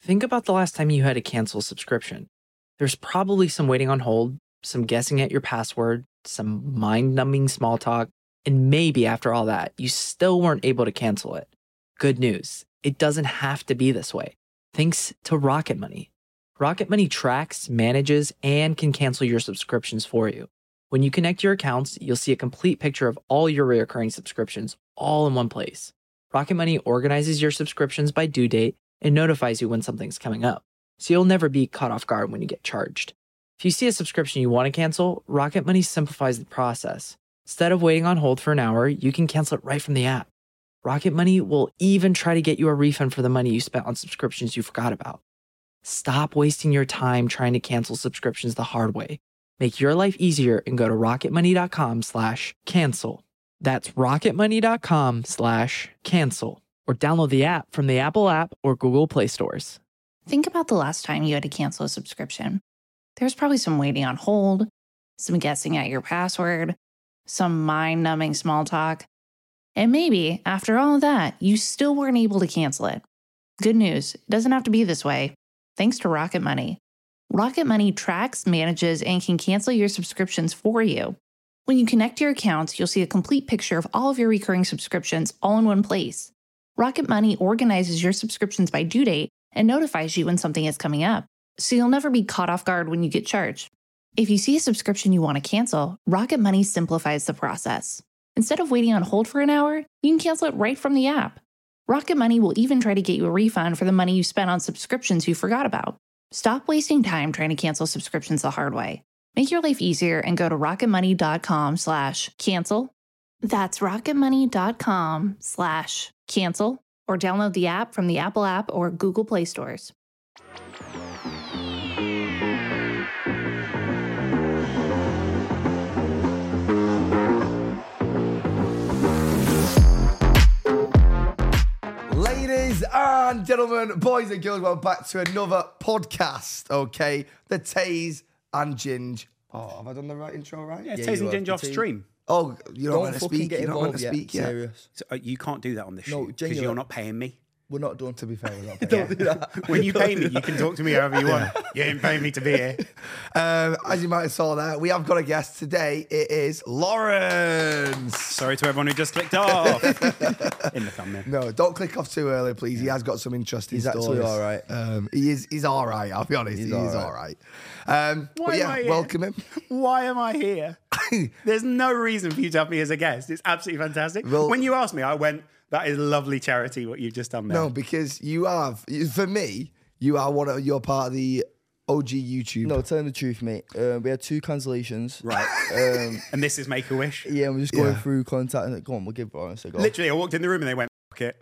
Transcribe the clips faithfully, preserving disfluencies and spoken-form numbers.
Think about the last time you had to cancel a subscription. There's probably some waiting on hold, some guessing at your password, some mind-numbing small talk, and maybe after all that, you still weren't able to cancel it. Good news, it doesn't have to be this way. Thanks to Rocket Money. Rocket Money tracks, manages, and can cancel your subscriptions for you. When you connect your accounts, you'll see a complete picture of all your recurring subscriptions all in one place. Rocket Money organizes your subscriptions by due date and notifies you when something's coming up, so you'll never be caught off guard when you get charged. If you see a subscription you want to cancel, Rocket Money simplifies the process. Instead of waiting on hold for an hour, you can cancel it right from the app. Rocket Money will even try to get you a refund for the money you spent on subscriptions you forgot about. Stop wasting your time trying to cancel subscriptions the hard way. Make your life easier and go to rocketmoney.com slash cancel. That's rocketmoney.com slash cancel. Or download the app from the Apple app or Google Play stores. Think about the last time you had to cancel a subscription. There's probably some waiting on hold, some guessing at your password, some mind-numbing small talk. And maybe, after all of that, you still weren't able to cancel it. Good news, it doesn't have to be this way. Thanks to Rocket Money. Rocket Money tracks, manages, and can cancel your subscriptions for you. When you connect your accounts, you'll see a complete picture of all of your recurring subscriptions all in one place. Rocket Money organizes your subscriptions by due date and notifies you when something is coming up, so you'll never be caught off guard when you get charged. If you see a subscription you want to cancel, Rocket Money simplifies the process. Instead of waiting on hold for an hour, you can cancel it right from the app. Rocket Money will even try to get you a refund for the money you spent on subscriptions you forgot about. Stop wasting time trying to cancel subscriptions the hard way. Make your life easier and go to rocketmoney.com slash cancel. That's rocketmoney.com slash cancel or download the app from the Apple app or Google Play stores. Ladies and gentlemen, boys and girls, welcome back to another podcast, okay? The Taze and Ginge. Oh, have I done the right intro right? Yeah, yeah Taze and Ginge off stream. Oh, you're not going to speak. You're not going to speak yet. Serious. So, uh, you can't do that on this show No, because you're not paying me. We're not done. To be fair, we're not paying. Don't do that. When you pay me, you can talk to me however you want. You ain't paying me to be here. Um, as you might have saw there, we have got a guest today. It is Lawrence. Sorry to everyone who just clicked off in the thumbnail. No, don't click off too early, please. He has got some interesting he's stories. He's actually all right. Um, he is. He's all right. I'll be honest. He's he all is right. all right. Um, Why but am yeah, I here? welcome him. Why am I here? There's no reason for you to have me as a guest. It's absolutely fantastic. Well, when you asked me, I went, that is lovely charity, what you've just done there. No, because you have, for me, you are one of, you're part of the O G YouTube. No, telling the truth, mate. Uh, we had two cancellations. Right. Um, and this is Make-A-Wish? Yeah, we're just going Yeah. through contact. And, go on, we'll give Lawrence a go. Literally, I walked in the room and they went, fuck it.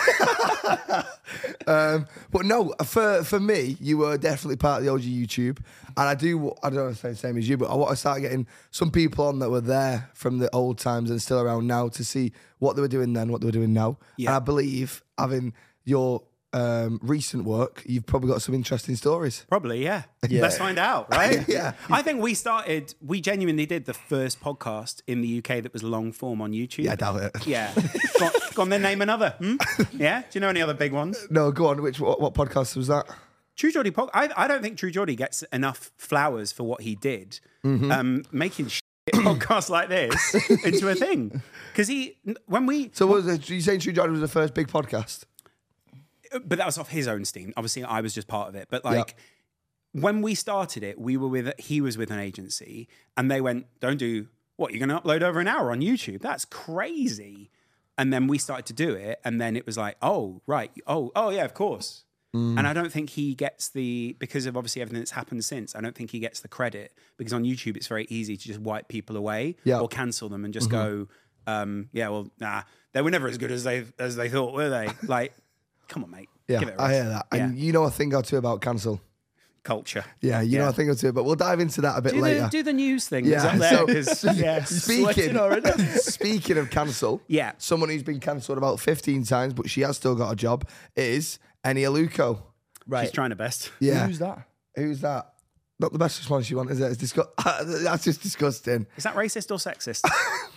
um, but no, for for me, you were definitely part of the O G YouTube, and I do. I don't want to say the same as you, but I want to start getting some people on that were there from the old times and still around now to see what they were doing then, what they were doing now. Yeah. And I believe having your um, recent work, you've probably got some interesting stories. Probably, yeah. Yeah. Let's find out, right? Yeah. I think we started, we genuinely did the first podcast in the U K that was long form on YouTube. Yeah, I doubt it. Yeah. go, on, go on, then name another. Hmm? Yeah? Do you know any other big ones? No, go on. Which what, what podcast was that? True Geordie pod- I, I don't think True Geordie gets enough flowers for what he did, Mm-hmm. um, making shit podcasts like this into a thing. Because he, when we, So, was it, you saying True Jordan was the first big podcast? but that was off his own steam. Obviously, I was just part of it. But like, when we started it, we were with, he was with an agency, and they went, don't do, what, you're going to upload over an hour on YouTube? That's crazy. And then we started to do it, and then it was like, oh, right, oh, oh yeah, of course. Mm. And I don't think he gets the, because of obviously everything that's happened since, I don't think he gets the credit, because on YouTube, it's very easy to just wipe people away Yeah. or cancel them and just Mm-hmm. go, um, yeah, well, nah, they were never as good as they as they thought, were they? Like, come on, mate. Yeah, Give it a I rest. hear that. Yeah. And you know a thing or two about cancel. Culture. Yeah, you know Yeah. a thing or two, but we'll dive into that a bit Do later. the, do the news thing. Yeah, Yeah, up there, so- 'cause, yeah. Speaking, speaking of cancel, Yeah. someone who's been cancelled about fifteen times, but she has still got a job, is Eni Aluko. Right. She's trying her best. Yeah. Who's that? Who's that? Not the best response you want, is it? It's disgu- That's just disgusting. Is that racist or sexist?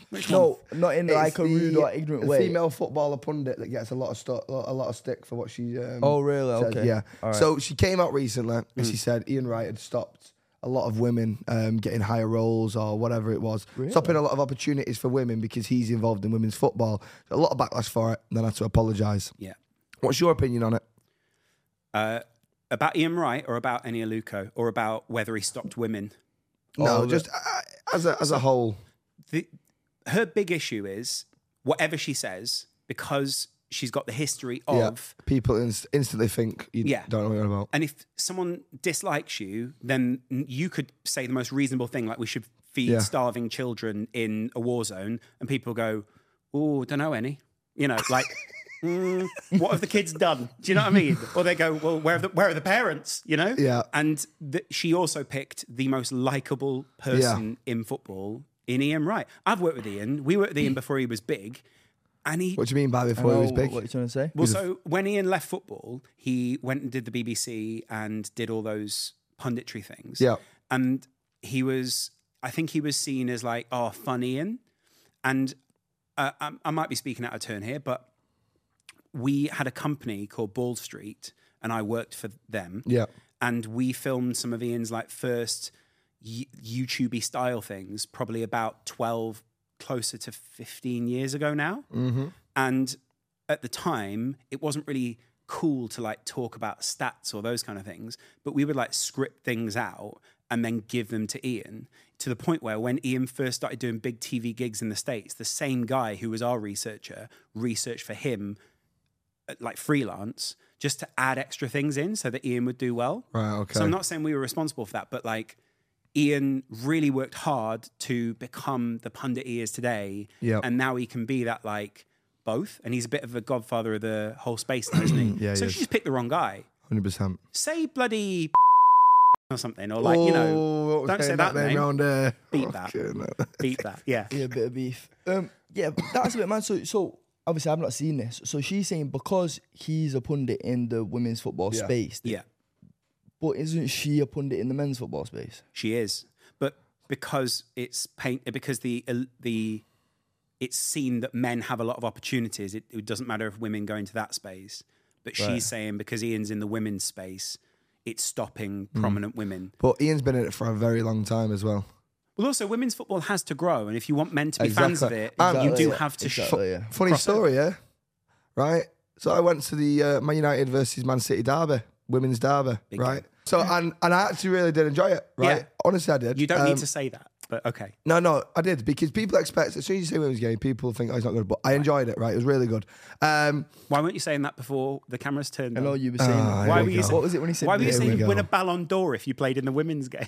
Which No, not in It's like a rude the- or ignorant the way. female footballer pundit that gets a lot of stu- a lot of stick for what she. Um, Oh, really? says. Okay. Yeah. All right. So she came out recently and she said Ian Wright had stopped a lot of women um, getting higher roles or whatever it was, Really? stopping a lot of opportunities for women because he's involved in women's football. A lot of backlash for it, and then had to apologise. Yeah. What's your opinion on it? Uh, about Ian Wright or about Eni Aluko or about whether he stopped women? No, Oh, just uh, as a as a whole. The, her big issue is whatever she says, because she's got the history Yeah, of. people inst- instantly think you Yeah. don't know what you're on about. And if someone dislikes you, then you could say the most reasonable thing, like we should feed Yeah. starving children in a war zone, and people go, "Oh, don't know any," you know, like. Mm, what have the kids done? Do you know what I mean? Or they go, well, where are the, where are the parents? You know? Yeah. And th- she also picked the most likable person in football in Ian Wright. I've worked with Ian. We worked with Ian before he was big. And he, What do you mean by I before he was know big? What you trying to say? well, so when Ian left football, he went and did the B B C and did all those punditry things. Yeah. And he was, I think he was seen as like, oh, fun Ian. And uh, I, I might be speaking out of turn here, but we had a company called Ball Street and I worked for them. Yeah. And we filmed some of Ian's like first y- YouTube-y style things, probably about twelve, closer to fifteen years ago now. Mm-hmm. And at the time, it wasn't really cool to like talk about stats or those kind of things, but we would like script things out and then give them to Ian, to the point where when Ian first started doing big T V gigs in the States, the same guy who was our researcher researched for him like freelance just to add extra things in so that Ian would do well. Right, okay. So I'm not saying we were responsible for that, but like Ian really worked hard to become the pundit he is today. Yep. And now he can be that like both. And he's a bit of a godfather of the whole space now, isn't he? Yeah, he so is. she just picked the wrong guy. one hundred percent. Say bloody or something, or like, you know, don't say that name. Around there. Beat that. Fucking hell. Beat that. Yeah. Yeah, a bit of beef. Um, yeah, that's a bit man. So, so obviously I've not seen this. So she's saying because he's a pundit in the women's football Yeah. space, Yeah. but isn't she a pundit in the men's football space? She is, but because it's paint, because the the it's seen that men have a lot of opportunities. It, it doesn't matter if women go into that space. But Right. she's saying because Ian's in the women's space, it's stopping prominent women. But Ian's been in it for a very long time as well. Well, also women's football has to grow, and if you want men to be fans of Exactly. it, And- you do Exactly, have to. exactly, yeah. Funny Cross story, yeah? Right? So I went to the uh, Man United versus Man City derby, women's derby, Big right? game. So, and, and I actually really did enjoy it, right? Yeah. Honestly, I did. You don't Um, need to say that, but okay. No, no, I did because people expect, as soon as you say women's game, people think, oh, it's not good. But I enjoyed it, right? It was really good. Um, Why weren't you saying that before the cameras turned I on? know you were saying. Ah, that. here Why we were you go. saying- What was it when he said? Why were you Here saying we you'd win go. a Ballon d'Or if you played in the women's game?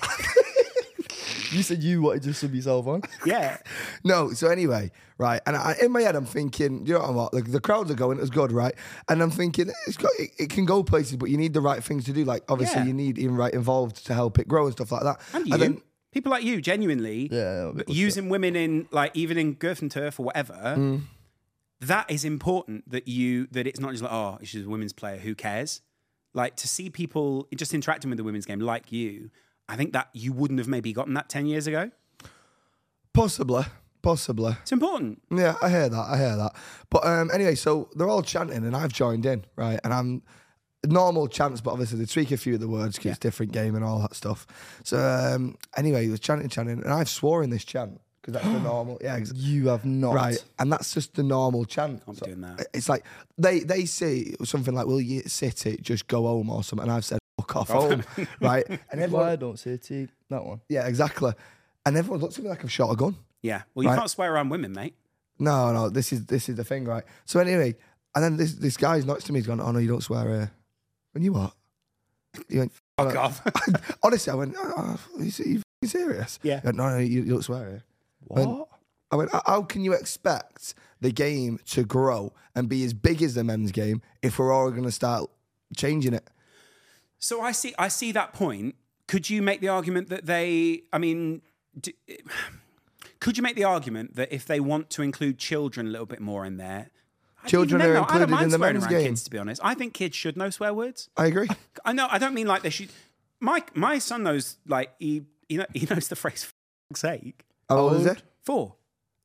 You said you wanted to sub yourself on. Yeah. No, so anyway, right, and I, in my head I'm thinking, you know what? Like the crowds are going, it's good, right? And I'm thinking it's got, it, it can go places, but you need the right things to do. Like obviously, Yeah. you need Ian Wright involved to help it grow and stuff like that. And you. then, People like you, genuinely, Yeah, but using women in, like, even in Girth and Turf or whatever, Mm. that is important that you, that it's not just like, oh, she's a women's player, who cares? Like, to see people just interacting with the women's game like you, I think that you wouldn't have maybe gotten that ten years ago. possibly, possibly. It's important. Yeah, I hear that. I hear that. But um, anyway, so they're all chanting, and I've joined in, right? And I'm normal chants, but obviously they tweak a few of the words because it's different game and all that stuff. So um, anyway, he was chanting, chanting, and I've swore in this chant because that's the normal. Yeah, ex- You have not. right. And that's just the normal chant. Can't be So doing that. it's like they they say something like, "Will you sit it? Just go home" or something, and I've said, "Fuck off home," right? And Why everyone, don't say T that one? yeah, exactly. And everyone looks at me like I've shot a gun. Yeah. Well, you Right. can't swear around women, mate. No, no, this is this is the thing, right? So anyway, and then this this guy's next to me. He's gone, "Oh no, you don't swear here." And you what? He went, "Oh, Fuck no." off. Honestly, I went, "Oh, oh, are you, are you serious?" Yeah. He went, no, no, you, you don't swear here. What? I went, "How- how can you expect the game to grow and be as big as the men's game if we're all going to start changing it?" So I see, I see that point. Could you make the argument that they? I mean, d could you make the argument that if they want to include children a little bit more in there, I Children even are then, though, I don't included mind in the swearing men's around game. Kids, to be honest, I think kids should know swear words. I agree. I know. I don't mean like they should. My my son knows like he he, know, he knows the phrase "for fuck's sake." How old is old? it? Four.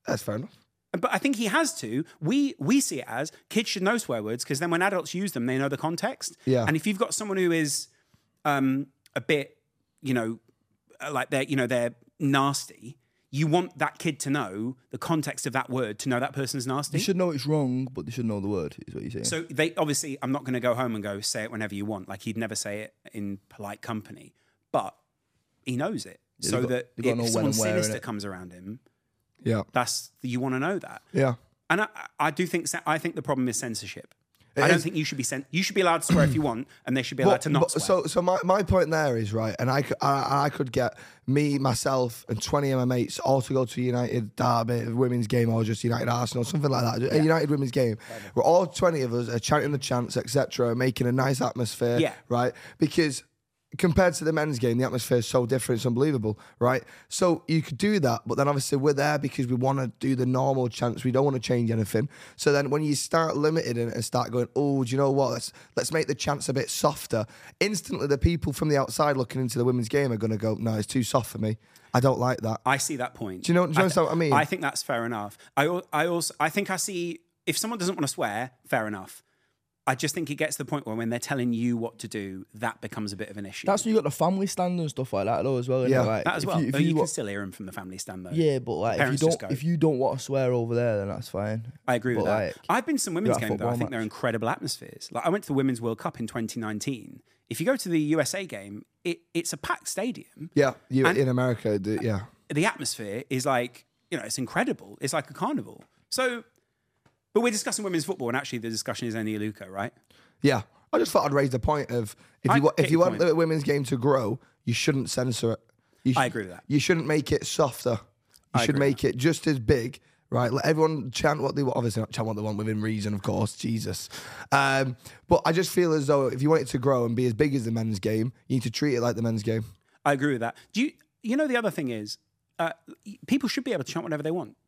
That's fair enough. But I think he has to. We we see it as kids should know swear words because then when adults use them, they know the context. Yeah. And if you've got someone who is um, a bit, you know, like they're, you know, they're nasty, you want that kid to know the context of that word, to know that person's nasty. They should know it's wrong, but they should know the word, is what you're saying. So they obviously, I'm not going to go home and go say it whenever you want. Like he'd never say it in polite company, but he knows it. Yeah, so they've got- that they've got to if know when someone and where, sinister innit? comes around him, Yeah. that's you want to know that. Yeah. And I, I do think I think the problem is censorship. It I don't is. think you should be cen- you should be allowed to swear if you want, and they should be allowed to not but- swear. So, so my, my point there is right, and I, could- I I could get me, myself, and twenty of my mates all to go to a United Derby, a women's game, or just United Arsenal, something like that. A United women's game. Where all twenty of us are chanting the chants, et cetera, making a nice atmosphere. Yeah. Right. Because compared to the men's game, the atmosphere is so different, it's unbelievable, right? So you could do that, but then obviously we're there because we want to do the normal chants. We don't want to change anything. So then when you start limiting it and start going, oh, do you know what? Let's let's make the chants a bit softer. Instantly, the people from the outside looking into the women's game are going to go, no, it's too soft for me. I don't like that. I see that point. Do you know- do you I understand what I mean? I think that's fair enough. I al- I also I think I see if someone doesn't want to swear, fair enough. I just think it gets to the point where when they're telling you what to do, that becomes a bit of an issue. That's when you got the family stand and stuff like that though as well. innit? Yeah. Like, that as if well. You, if Though you, you can wa- still hear them from the family stand though. yeah, but like if you Parents just don't go. if you don't want to swear over there, then that's fine. I agree with But, that. like, I've been to some women's at a games though. I football think they're match. incredible atmospheres. Like I went to the Women's World Cup in twenty nineteen. If you go to the U S A game, it, it's a packed stadium. Yeah, you And- in America, the, yeah. The atmosphere is like, you know, it's incredible. It's like a carnival. So, but we're discussing women's football, and actually the discussion is only Luca, right? Yeah. I just thought I'd raise the point of if I you wa- get if you your want point. the women's game to grow, you shouldn't censor it. You I sh- agree with that. You shouldn't make it softer. You I should agree with make it just as big, right? Let everyone chant what they want. Obviously, not chant what they want within reason, of course. Jesus. Um, but I just feel as though if you want it to grow and be as big as the men's game, you need to treat it like the men's game. I agree with that. Do you, you know, the other thing is, uh, people should be able to chant whatever they want.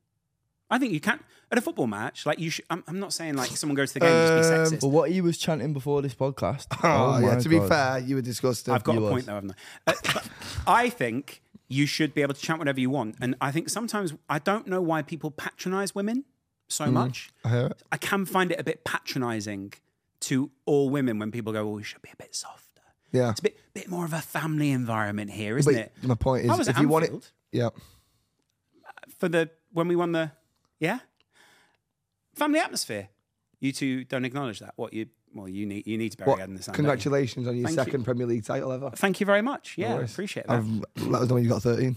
I think you can at a football match. Like you should. I'm, I'm not saying like someone goes to the game and just be sexist. But what he was chanting before this podcast. Oh, yeah. my To be God. fair, you were disgusting. I've got You a was. point though, haven't I? Uh, but I think you should be able to chant whatever you want, and I think sometimes I don't know why people patronise women so much. I hear it. I can find it a bit patronising to all women when people go, "Oh, we should be a bit softer." Yeah. It's a bit, bit more of a family environment here, isn't But it? my point I is, was if at you want it, Anfield yeah. for the when we won the yeah family atmosphere. You two don't acknowledge that. What you well, you need you need to bury What, your head in the sand. don't you? congratulations on your Thank second you. Premier League title ever. Thank you very much. Yeah, I worries. appreciate that. I've, let us know when you got thirteen.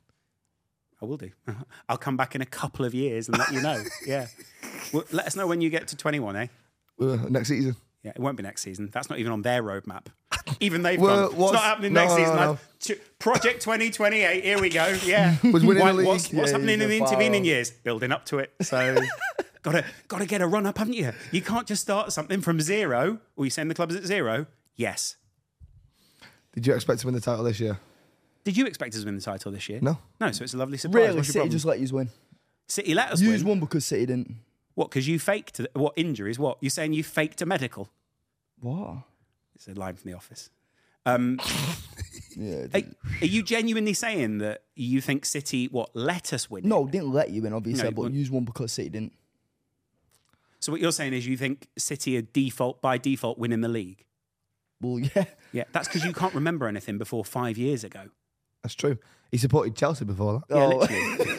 I will do. I'll come back in a couple of years and let you know. Yeah. Well, let us know when you get to twenty-one, eh? Uh, next season. Yeah, it won't be next season. That's not even on their roadmap. Even they've Well, gone. It's what's- not happening no, next no, season. no. lad. T- Project twenty twenty-eight. Here we go. Yeah. Was winning Why- the league. What's, what's Yeah, happening in he's the a far intervening off. years? Building up to it. So gotta gotta get a run up, haven't you? You can't just start something from zero. Or you saying the club is at zero? Yes. Did you expect to win the title this year? Did you expect us to win the title this year? No. No. So it's a lovely surprise. Really, What's your City problem? just let you win. City let us Use win. one because City didn't. What? Because you faked what injuries? What? You're saying you faked a medical? What? It's a line from The Office. Um, Yeah. are, are you genuinely saying that you think City what let us win? No, it? didn't let you win, obviously, No, but but- use one because City didn't. So what you're saying is you think City are default by default winning the league? Well, yeah. Yeah, that's because you can't remember anything before five years ago. That's true. He supported Chelsea before that. Yeah, Oh. literally.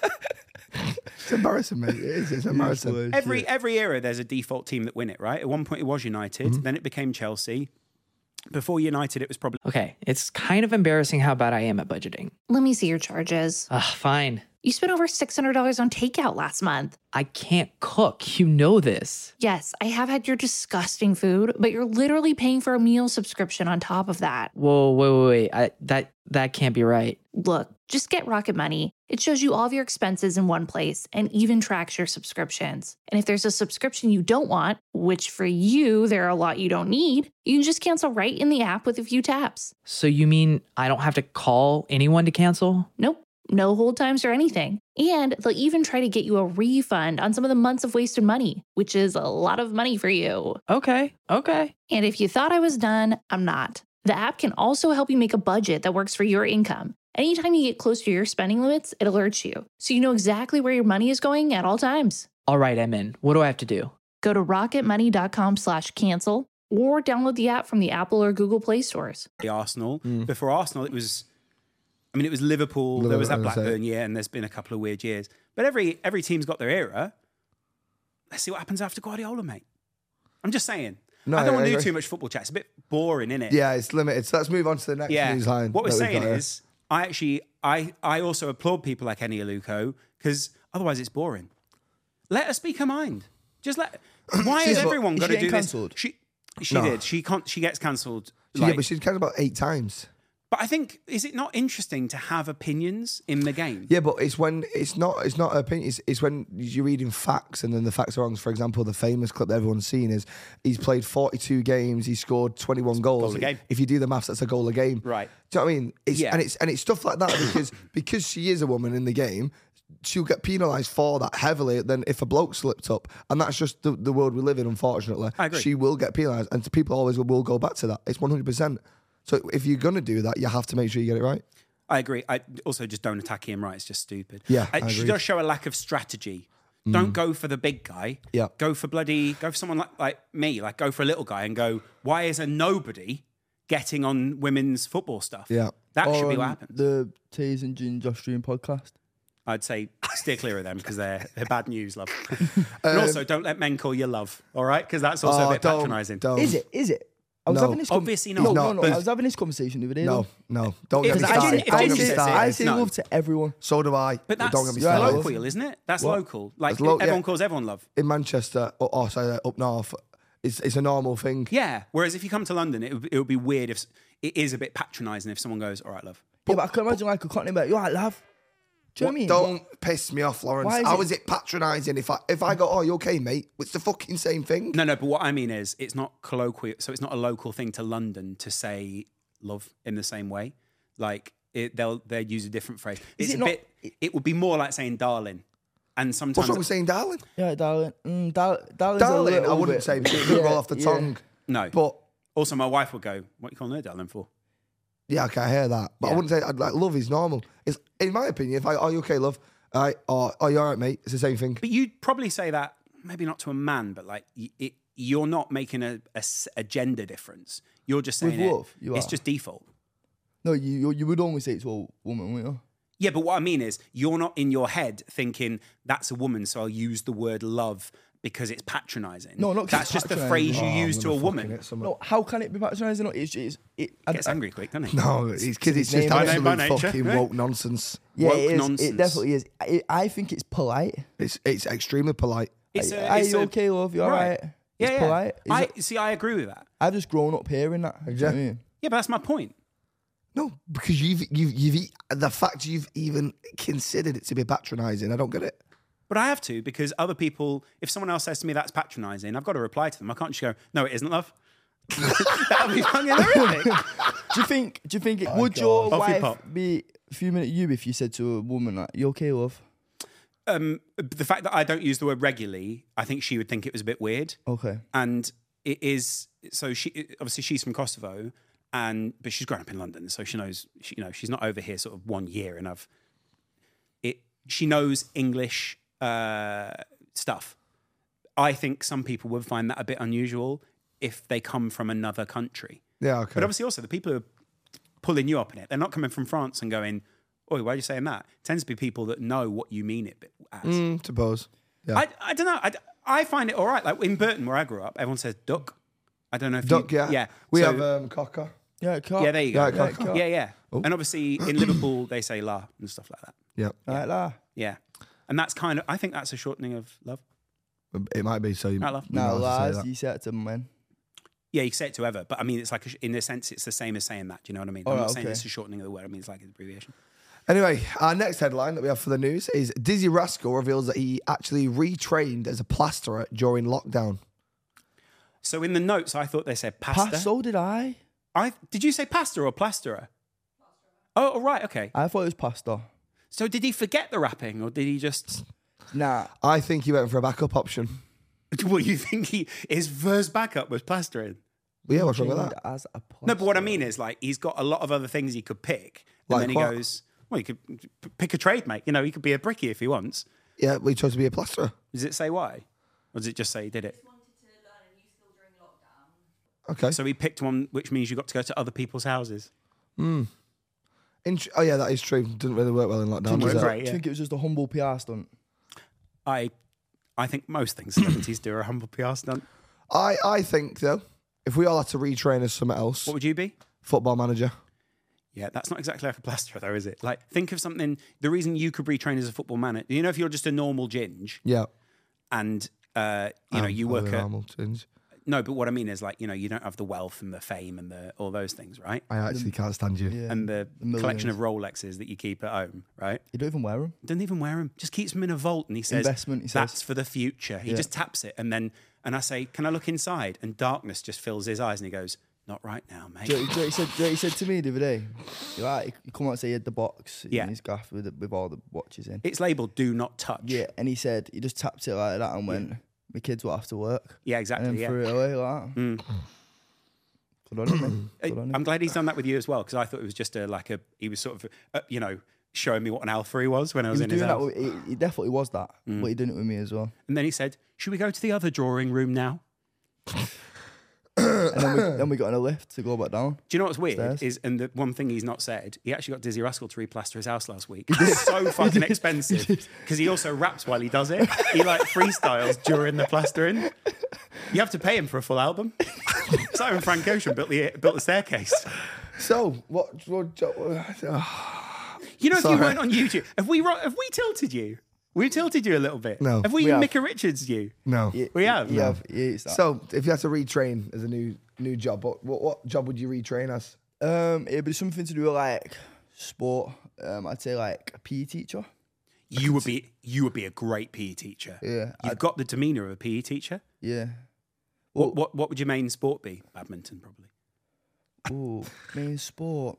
It's embarrassing, mate. It is. It's embarrassing. Words, every yeah. every era there's a default team that win it, right? At one point it was United, Mm-hmm. then it became Chelsea. Before United, it was probably Okay, it's kind of embarrassing how bad I am at budgeting. Let me see your charges. Ugh, fine. You spent over six hundred dollars on takeout last month. I can't cook. You know this. Yes, I have had your disgusting food, but you're literally paying for a meal subscription on top of that. Whoa, wait, wait, wait. I, that that can't be right. Look, just get Rocket Money. It shows you all of your expenses in one place and even tracks your subscriptions. And if there's a subscription you don't want, which for you, there are a lot you don't need, you can just cancel right in the app with a few taps. So you mean I don't have to call anyone to cancel? Nope, no hold times or anything. And they'll even try to get you a refund on some of the months of wasted money, which is a lot of money for you. Okay, okay. And if you thought I was done, I'm not. The app can also help you make a budget that works for your income. Anytime you get close to your spending limits, it alerts you, so you know exactly where your money is going at all times. All right, I'm in. What do I have to do? Go to rocketmoney.com slash cancel or download the app from the Apple or Google Play stores. The Arsenal. Mm. Before Arsenal, it was, I mean, it was Liverpool. There was that Liverpool, I was gonna say. Blackburn year, and there's been a couple of weird years. But every every team's got their era. Let's see what happens after Guardiola, mate. I'm just saying. No, I don't I want to do agree. too much football chat. It's a bit boring, isn't it? Yeah, it's limited. So let's move on to the next Yeah. news line. What we're that we've saying got here. is, I actually, I, I also applaud people like Eni Aluko because otherwise it's boring. Let her speak her mind. Just let. Why has She's- everyone is got she to do getting this? cancelled? She, she No. did. She can't. She gets cancelled. She- Like, yeah, but she's counted about eight times. but I think is it not interesting to have opinions in the game? Yeah, but it's when it's not it's not an opinion. It's, it's when you're reading facts and then the facts are wrong. For example, the famous clip that everyone's seen is he's played forty-two games, he scored twenty-one goals. goal a game. If you do the maths, that's a goal a game. Right. Do you know what I mean? It's, Yeah. And it's and it's stuff like that because because she is a woman in the game, she'll get penalised for that heavily than if a bloke slipped up. And that's just the, the world we live in, unfortunately. I agree. She will get penalised, and people always will, will go back to that. It's one hundred percent. So if you're gonna do that, you have to make sure you get it right. I agree. I also just don't attack Ian Wright. It's just stupid. Yeah, I, I she agree. does show a lack of strategy. Don't go for the big guy. Yeah. Go for bloody. Go for someone like like me. Like go for a little guy and go. Why is a nobody getting on women's football stuff? Yeah. That Or should be what on happens. The Taze and Gin Josh Stream podcast. I'd say steer clear of them because they're they're bad news, love. and also, don't let men call you love. All right, because that's also Oh, a bit don't- patronising. don't. Is it? Is it? I was No. having this. Obviously not. No, He's no, not, no. but- I was having this conversation the other day. No, though. no, don't If get me it's I started. say, If Don't I get me Ginger say, says started. I it, say no. love to everyone. So do I. But that's don't get me Yeah, I started. love- local, isn't it? That's What? local. Like That's lo- everyone yeah. calls everyone love. In Manchester, or oh, sorry, up north, it's it's a normal thing. Yeah. Whereas if you come to London, it would, it would be weird if it is a bit patronising if someone goes, "All right, love." Yeah, but I can imagine like a Cockney like, you alright, love. Do you know what I mean? Don't piss me off, Lawrence. Why is How it- is it patronising if I if I go, oh, you okay, mate? It's the fucking same thing. No, no. But what I mean is, it's not colloquial. So it's not a local thing to London to say love in the same way. Like it, they'll they use a different phrase. Is It's it a not- bit. It would be more like saying darling, and sometimes What's wrong with saying darling? Yeah, darling. Mm, dar- darling's a Darling, I little wouldn't bit- say because it could roll off the yeah. tongue. no. But Also, my wife would go, "What are you calling her darling for?" yeah, okay, I hear that. But I Yeah. wouldn't say I'd like love is normal. It's in my opinion. If I, are you okay, love? All right, or are you all right, mate? It's the same thing. But you'd probably say that maybe not to a man, but like y- it, you're not making a, a s- a gender difference. You're just saying With it. love, you it's are. just default. No, you you- you would only say it to a woman, wouldn't you? Yeah, but what I mean is, you're not in your head thinking that's a woman, so I'll use the word love because it's patronising. No, not 'cause that's it's just the patronising. phrase you Oh, I'm use to gonna a fucking woman. hit someone. No, how can it be patronising? No, It's, it's, it, I- Gets I- angry quick, doesn't he? No, it's because it's name just by name, by absolute nature, fucking right? woke nonsense. Yeah, woke it is. nonsense. It definitely is. I, I think it's polite. It's it's extremely polite. It's Are, a- are it's you a- okay, love? You all right? Yeah, It's yeah. polite. Is I it- see. I agree with that. I've just grown up hearing that. Do you know what I mean? Yeah, but that's my point. No, because you've you've you've e- the fact you've even considered it to be patronising. I don't get it. But I have to because other people, if someone else says to me that's patronising, I've got to reply to them. I can't just go, no, it isn't, love. That would be fucking horrific. Do you think? Do you think? It, would your Off you wife pop. be fuming at you if you said to a woman like, "You okay, love?" Um, the fact that I don't use the word regularly, I think she would think it was a bit weird. Okay. And it is so she obviously she's from Kosovo, and but she's grown up in London, so she knows she, you know she's not over here sort of one year, and I've it. She knows English uh, stuff. I think some people would find that a bit unusual if they come from another country. Yeah, okay. But obviously, also the people who are pulling you up in it, they're not coming from France and going, "Oi, why are you saying that?" It tends to be people that know what you mean it as. Mm, suppose. Yeah. I, I don't know. I, I find it all right. Like in Burton, where I grew up, everyone says duck. I don't know if Duck, you, yeah. yeah. We So- have um, cocker. Yeah, cock. yeah, there you go. Yeah, Yeah, cock. yeah. yeah. Oh. And obviously in Liverpool they say la and stuff like that. Yeah, All right, lah. Yeah, and that's kind of. I think that's a shortening of love. it might be. So you, Right, love. you Now, might have to say lads, that. you said it to men. Yeah, you can say it to whoever, but I mean, it's like a, in a sense, it's the same as saying that. Do you know what I mean? All I'm right, not saying okay. it's a shortening of the word. I mean, it's like an abbreviation. Anyway, our next headline that we have for the news is Dizzy Rascal reveals that he actually retrained as a plasterer during lockdown. So in the notes, I thought they said pasta. Pa- so did I. I did you say pasta or plasterer? Oh, right, okay. I thought it was pasta. So did he forget the wrapping, or did he just? Nah. I think he went for a backup option. Well, you think he his first backup was plastering? But yeah, what's wrong with Trained that? As a No, but what I plasterer. mean is, like, he's got a lot of other things he could pick. And Like then he what? goes, well, you could p- pick a trade, mate. You know, he could be a brickie if he wants. Yeah, we chose to be a plasterer. Does it say why? Or does it just say he did it? Okay. So he picked one, which means you got to go to other people's houses. Int- oh yeah, that is true. Didn't really work well in lockdown. Do you Does think- it? Great, do yeah. you think it was just a humble P R stunt? I I think most things celebrities do are a humble P R stunt. I, I think though, if we all had to retrain as something else, What would you be? football manager. Yeah, that's not exactly like a plasterer, though, is it? Like, think of something. The reason you could retrain as a football manager, you know, if you're just a normal ginge Yeah. and uh, you know Um, you other work than at normal change. no, but what I mean is like you know you don't have the wealth and the fame and the all those things, right? I actually can't stand you. Yeah. And the, The collection of millions. Rolexes that you keep at home, right? You don't even wear them. Doesn't even wear them. Just keeps them in a vault, and he says, Investment, he says. "That's for the future." He Yeah. just taps it, and then and I say, "Can I look inside?" And darkness just fills his eyes, and he goes, "Not right now, mate." Do you, do you, he said, do you, he said to me the other day, you're right, he come out and say he had the box Yeah. in his gaff with, the, with all the watches in. It's labelled "Do Not Touch." Yeah, and he said he just tapped it like that and went, my kids will have to work. yeah, And exactly. then Yeah. threw it away like that. Mm. Good on him, man. I- Good on him. I'm glad he's done that with you as well, because I thought it was just a like a he was sort of uh, you know showing me what an alpha he was when I He was, was in his doing that. house. With, he, he definitely was that, but he did it with me as well. And then he said, "Should we go to the other drawing room now?" And then we, then we got in a lift to go back down. Do you know what's weird Stairs. is, and the one thing he's not said, he actually got Dizzy Rascal to replaster his house last week. It's so fucking expensive because he also raps while he does it. He like freestyles during the plastering. You have to pay him for a full album. It's like when Frank Ocean built the built the staircase. So what? what, what You know, if Sorry. you weren't on YouTube, have we ro- have we tilted you? We tilted you a little bit. No. Have we, We have. Micah Richards you? no. Yeah, We have, You no. have. Yeah, it's that. So if you had to retrain as a new new job, what what, what job would you retrain as? Um, it'd be something to do with like sport. Um, I'd say like a P E teacher. You would be you would be a great P E teacher. Yeah, You've I'd- got the demeanour of a P E teacher. Yeah. What what what would your main sport be? Badminton, probably. Ooh, main sport.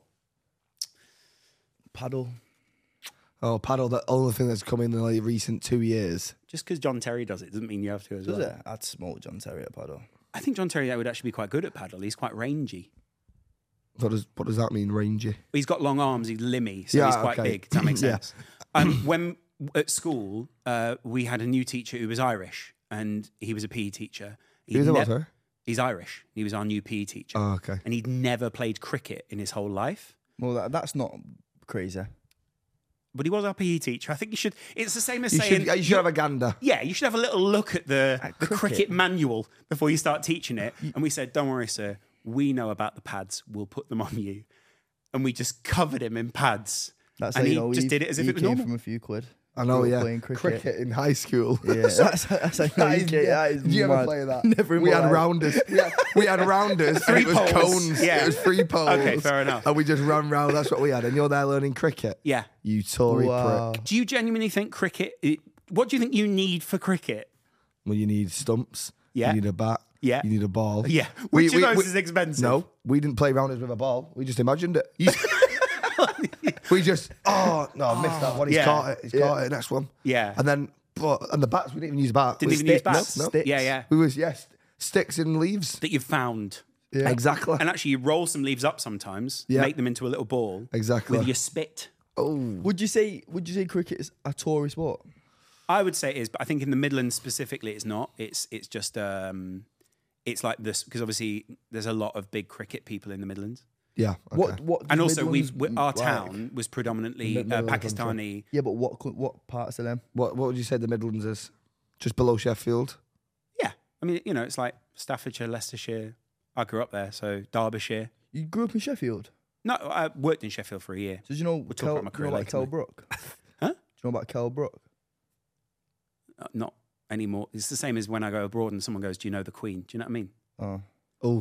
Paddle. Oh, paddle. The only thing that's come in the like, recent two years. Just because John Terry does it doesn't mean you have to as Does well. it? I'd smoke John Terry at paddle. I think John Terry would actually be quite good at paddle. He's quite rangy. What does what does that mean, rangy? He's got long arms. He's limmy, so Yeah, he's quite okay. big. Does that make Yeah. sense? um, when at school, uh, we had a new teacher who was Irish, and he was a P E teacher. He'd Who's the what, nev- sorry? He's Irish. He was our new P E teacher, Oh, okay. and he'd never played cricket in his whole life. Well, that, that's not crazy. But he was our P E teacher. I think you should. It's the same as You saying should, you should have a gander. yeah, you should have a little look at the, At the cricket. cricket. manual before you start teaching it. And we said, don't worry, sir. We know about the pads. We'll put them on you. And we just covered him in pads. That's and how he you know just he, did it as if he it was came normal. from a few quid. I know, Grew up yeah. Playing cricket. in high school. Yeah, that's, that's how you know That you is- get- that is Did you ever mad. play that? Never in we my had life. rounders. We had, we had rounders, and Three it was poles. cones. Yeah. It was three poles. Okay, fair enough. And we just ran round. That's what we had. And you're there learning cricket. Yeah. You Tory Wow. prick. Do you genuinely think cricket? It, what do you think you need for cricket? Well, you need stumps. Yeah. You need a bat. Yeah. You need a ball. Yeah. Which of those is expensive? No, we didn't play rounders with a ball. We just imagined it. we just, oh, no, I missed that one. He's Yeah. caught it. He's caught it. Next one. Yeah. And then, but, and the bats, we didn't even use bats. Didn't We even use sticks. bats? No, no. Sticks. Yeah, yeah. We was, yes, sticks and leaves. That you've found. Yeah. Exactly. And actually, you roll some leaves up sometimes, Yeah. make them into a little ball. Exactly. With your spit. Oh. Would you say? Would you say cricket is a Tory sport? I would say it is, but I think in the Midlands specifically, it's not. It's it's just um, it's like this because obviously there's a lot of big cricket people in the Midlands, Yeah. Okay. What? What? and does also we've we, Midlands our like? town was predominantly Mid- uh, middle of the country. Pakistani. Yeah, but what? co- What parts of them? What, what would you say the Midlands is? Just below Sheffield? Yeah, I mean you know it's like Staffordshire, Leicestershire. I grew up there, so Derbyshire. You grew up in Sheffield, No, I worked in Sheffield for a year. so do you know? talk Kel, about my do you know career about Kel later, Brook? Huh? Do you know about Kel Brook? Uh, not anymore. It's the same as when I go abroad and someone goes, "Do you know the Queen?" Do you know what I mean? Oh, Oh.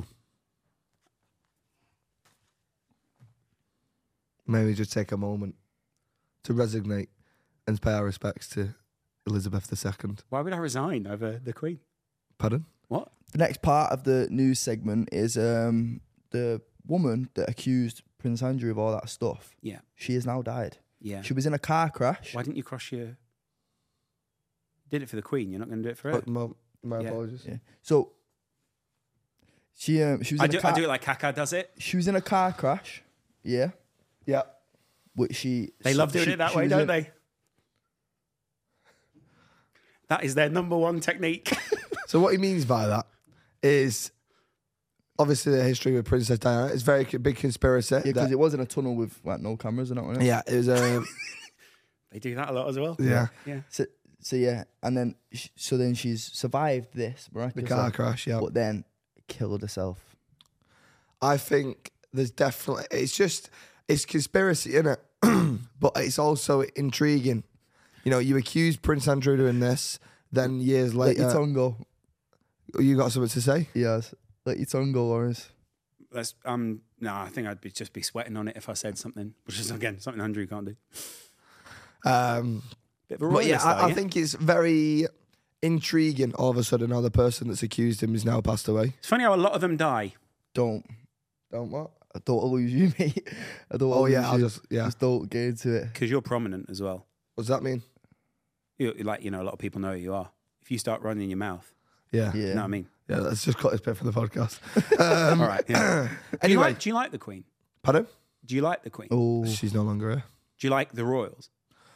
Maybe just take a moment to resignate and pay our respects to Elizabeth the Second. Why would I resign over the Queen? Pardon? What? the next part of the news segment is um the woman that accused Prince Andrew of all that stuff. Yeah, She has now died. yeah. She was in a car crash. Why didn't you cross your? Did it for the Queen. You're not going to do it for her. But my, my Yeah. apologies. Yeah. So She um, she was I in do, a car. I do it like Kaka does it. She was in a car crash. Yeah, Yeah. which she. They love doing she- it that she way, was don't in- they? That is their number one technique. So what he means by that is obviously the history with Princess Diana. It's a very big conspiracy. Yeah, because that- it was in a tunnel with like no cameras and that one. yeah, it was um, They do that a lot as well. yeah, Yeah. So, so yeah, and then sh- so then she's survived this the miraculously, car crash. Yeah, but then killed herself. I think there's definitely it's just it's conspiracy in it, but it's also intriguing. You know, you accuse Prince Andrew doing this, then years Let your later, tongue go. you got something to say? Yes. Let your tongue go, Lawrence. That's um no, I think I'd be, just be sweating on it if I said something, which is again something Andrew can't do. Um, Bit of a but yeah, royalist, I, though, I yeah? think it's very intriguing. All of a sudden, how the person that's accused him is now passed away. It's funny how a lot of them die. Don't. Don't what? I don't wanna lose you, mate. I don't wanna Oh lose yeah, I'll you. just yeah. Just don't get into it. Because you're prominent as well. What does that mean? You like, you know, a lot of people know who you are. If you start running your mouth, Yeah, Yeah. you know what I mean? yeah. Let's just cut this bit from the podcast. Um, All right. Yeah. do, you Anyway, like, do you like the Queen? pardon? Do you like the Queen? Oh, She's no longer here. Do you like the royals?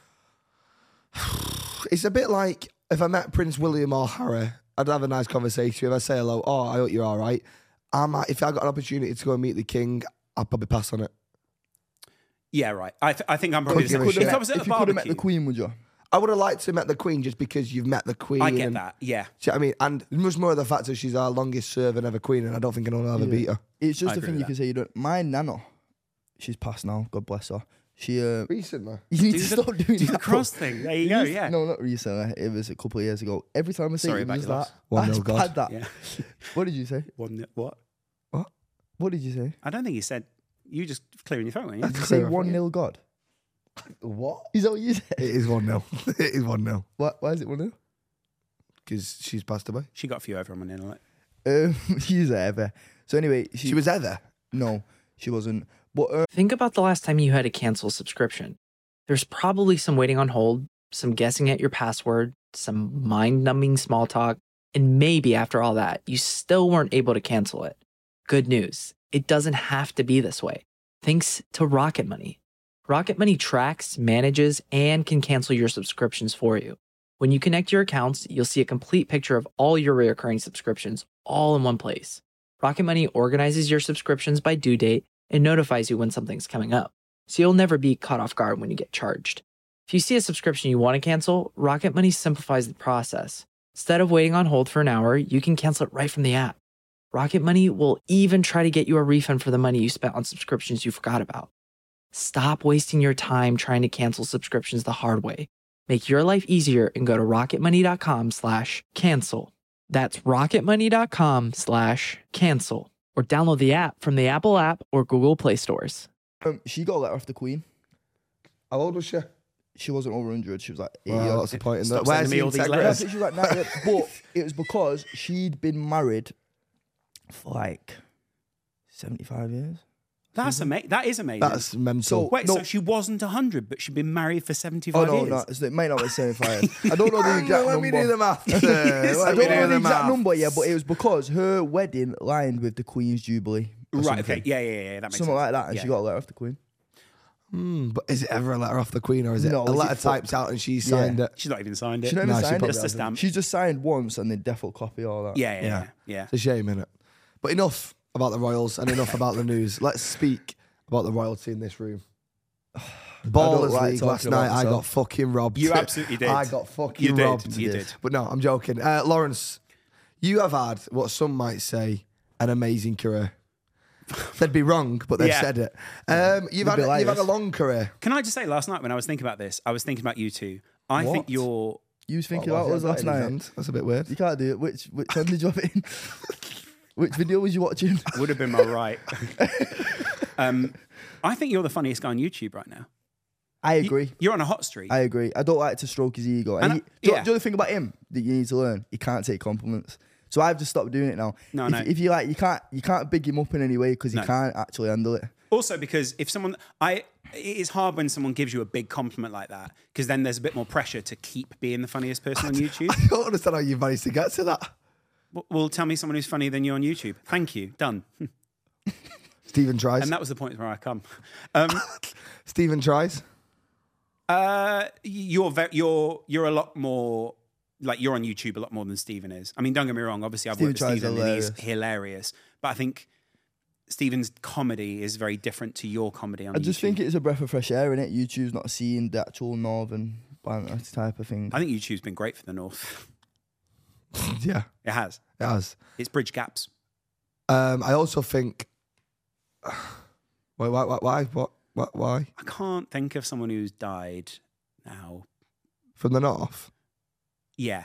It's a bit like if I met Prince William or Harry, I'd have a nice conversation. If I say hello, oh, I hope you're all right. I might, if I got an opportunity to go and meet the king, I'd probably pass on it. Yeah, right. I, th- I think I'm probably Could the give same. a If shit. I was at if a you could have met barbecue, the Queen, would you? I would have liked to met the Queen just because you've met the Queen. I get and- that. Yeah. Do you know what I mean? And much more of the fact that she's our longest serving ever queen, and I don't think anyone will ever Yeah. beat her. It's just I a agree thing with you can say. You don't. My nana, she's passed now. God bless her. She. Uh, Recently. you need Do to the- stop doing Do that. the cross thing. There you go. Used- Yeah. No, not recently. It was a couple of years ago. Every time I say Sorry it, about was your that. loss. One That's nil God. bad, that. Yeah. What did you say? One. What? What did you say? I don't think he said. You just clearing your phone, weren't you? Did you say one nil God? What? Is that what you said? It is one nil. It is one nil Why, why is it one nil? because she's passed away. She got a few over on my name. Like, Um, she's ever. So anyway, she, She was there. no, she wasn't. But uh, Think about the last time you had to cancel a subscription. There's probably some waiting on hold, some guessing at your password, some mind numbing small talk, and maybe after all that, you still weren't able to cancel it. Good news, it doesn't have to be this way. Thanks to Rocket Money. Rocket Money tracks, manages, and can cancel your subscriptions for you. When you connect your accounts, you'll see a complete picture of all your recurring subscriptions all in one place. Rocket Money organizes your subscriptions by due date and notifies you when something's coming up, so you'll never be caught off guard when you get charged. If you see a subscription you want to cancel, Rocket Money simplifies the process. Instead of waiting on hold for an hour, you can cancel it right from the app. Rocket Money will even try to get you a refund for the money you spent on subscriptions you forgot about. Stop wasting your time trying to cancel subscriptions the hard way. Make your life easier and go to rocketmoney.com slash cancel. That's rocketmoney.com slash cancel. Or download the app from the Apple app or Google Play stores. um, she got a letter off the Queen. How old was she? She wasn't over one hundred. She was like eighty. Well, odd. what's the point in Stop that? Where's sending me the all these integrity? I letters. think she was like ninety. But it was because she'd been married for like seventy-five years. that's amazing. That is amazing. That's mental. So- Wait, no. so she wasn't one hundred, but she'd been married for Oh seventy-five no, years? no, it's- it might not be seventy-five. I don't know the Hang exact on, let me number. do the math. I Let me don't do know the the exact math. number, yeah, but it was because her wedding lined with the Queen's Jubilee. or Right, something. okay. Yeah, yeah, yeah. That makes Something sense. like that, and Yeah. she got a letter off the Queen. Hmm, but is it ever a letter off the Queen, or is it No, a is letter it typed out and she signed it? She's not even signed it. She never No, she signed probably it. Just a stamp. She just signed once and then defo copy all that. Yeah, yeah, Yeah. yeah. yeah. It's a shame, innit? But enough about the royals and enough about the news. Let's speak about the royalty in this room. Ballers like League talking last about night, I got myself. fucking robbed. You absolutely did. I got fucking You did. robbed. You did. But no, I'm joking. Uh, Lawrence, you have had what some might say an amazing career. They'd be wrong, but they've Yeah. said it. Um, you've A had bit like you've had a this. long career. Can I just say, last night when I was thinking about this, I was thinking about you two. I think What? you're. You was thinking What about was us it? last In his night. hand? That's a bit weird. You can't do it. Which which one did you have it in? Which video was you watching? Would have been my right. um, I think you're the funniest guy on YouTube right now. I You- agree. You're on a hot streak. I agree. I don't like to stroke his ego. And And he, I- do, you- yeah. do you know the thing about him that you need to learn? He can't take compliments. So I've just stopped doing it now. No, if, no. if you like, you can't you can't big him up in any way because he No. can't actually handle it. Also, because if someone, I, it is hard when someone gives you a big compliment like that, because then there's a bit more pressure to keep being the funniest person on YouTube. I don't understand how you managed to get to that. W- Well, tell me someone who's funnier than you on YouTube. Thank you. Done. Stephen tries. And that was the point where I come. Um, Stephen tries. uh, you're very, you're you're a lot more like you're on YouTube a lot more than Stephen is. I mean, don't get me wrong. Obviously, I've Stephen worked with tries Stephen and he's hilarious. hilarious. But I think Stephen's comedy is very different to your comedy on I just YouTube. think it's a breath of fresh air, innit? YouTube's not seeing the actual northern banter type of thing. I think YouTube's been great for the North. Yeah, It has. it has. It's bridge gaps. Um, I also think. Why? Why? Why? Why? What? What? Why? I can't think of someone who's died now. From the north. Yeah.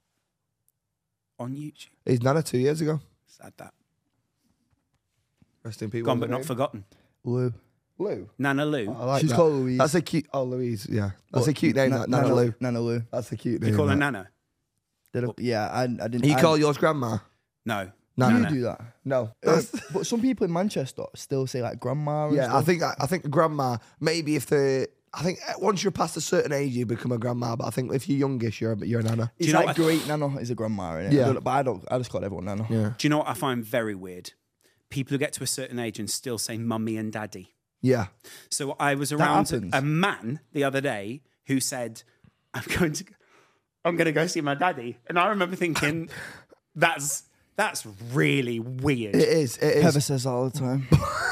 On YouTube. He's Nana two years ago. Sad that. Rest in peace. Gone what's but her not name? forgotten. Lou. Lou. Nana Lou. I like She's that. called Louise. That's a cute. Oh, Louise. Yeah, that's a cute name. Na- that, Nana, Nana Lou. Nana Lou. That's a cute name. you call her that. Nana? Did I, yeah, I, I didn't. You I, call yours grandma? No. Nana. You Nana. do that. No. Uh, That's- but some people in Manchester still say like grandma. And yeah, I stuff. think I think grandma. Maybe if the. I think once you're past a certain age, you become a grandma. But I think if you're youngish, you're a, you're a nana. It's you know like what- great nana is a grandma, innit? Yeah. I don't- but I don't. I just call everyone nana. Yeah. Do you know what I find very weird? People who get to a certain age and still say mummy and daddy. Yeah. So I was around happens. a man the other day who said, "I'm going to, I'm going to go see my daddy," and I remember thinking, "That's that's really weird." It is. It is. Heather says that all the time.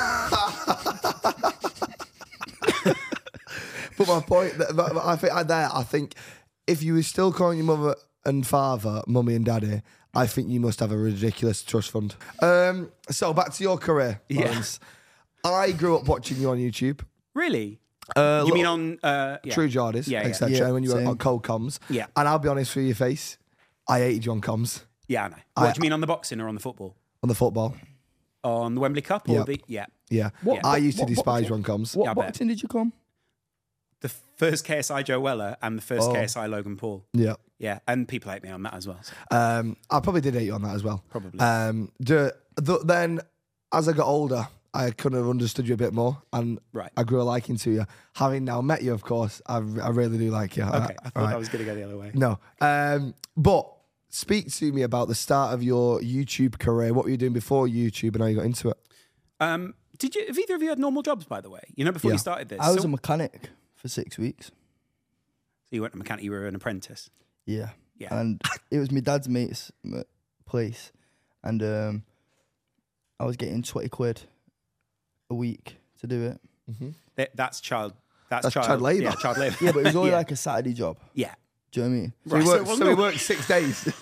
But my point, that, that- I think I there. I think if you were still calling your mother and father mummy and daddy, I think you must have a ridiculous trust fund. Um. So back to your career, Yeah. Lawrence. I grew up watching you on YouTube. Really? Uh, You look- mean on uh, yeah. True Geordies, Yeah, yeah. et cetera. Yeah, when you were same. on Cold Comms. Yeah. And I'll be honest with your face, I hated you on comms, Yeah, I know. What I- do you mean on the boxing or on the football? on the football. On the Wembley Cup or Yep. the yeah. Yeah. What- I what- used to what despise you boxing? on comms. What Yeah, I bet. boxing did you come? The first K S I Joe Weller and the first Oh. K S I Logan Paul. Yeah. Yeah, and people hate me on that as well. So Um, I probably did hate you on that as well. probably. Um, the, the, then, as I got older, I kind of understood you a bit more, and Right. I grew a liking to you. Having now met you, of course, I, I really do like you. okay, I, I thought right. I was going to go the other way. No, um, but speak to me about the start of your YouTube career. What were you doing before YouTube, and how you got into it? Um, did you? Have either of you had normal jobs, by the way? You know, before Yeah. you started this, I was so, a mechanic for six weeks. so you weren't a mechanic; you were an apprentice. Yeah. Yeah. And it was my dad's mate's m- place, and um, I was getting twenty quid a week to do it. That, that's child. That's, That's child labour. Yeah, child labour. Yeah, but it was only yeah. like a Saturday job. yeah. Do you know what I mean? So he Right, worked, well, so he no. worked six days. he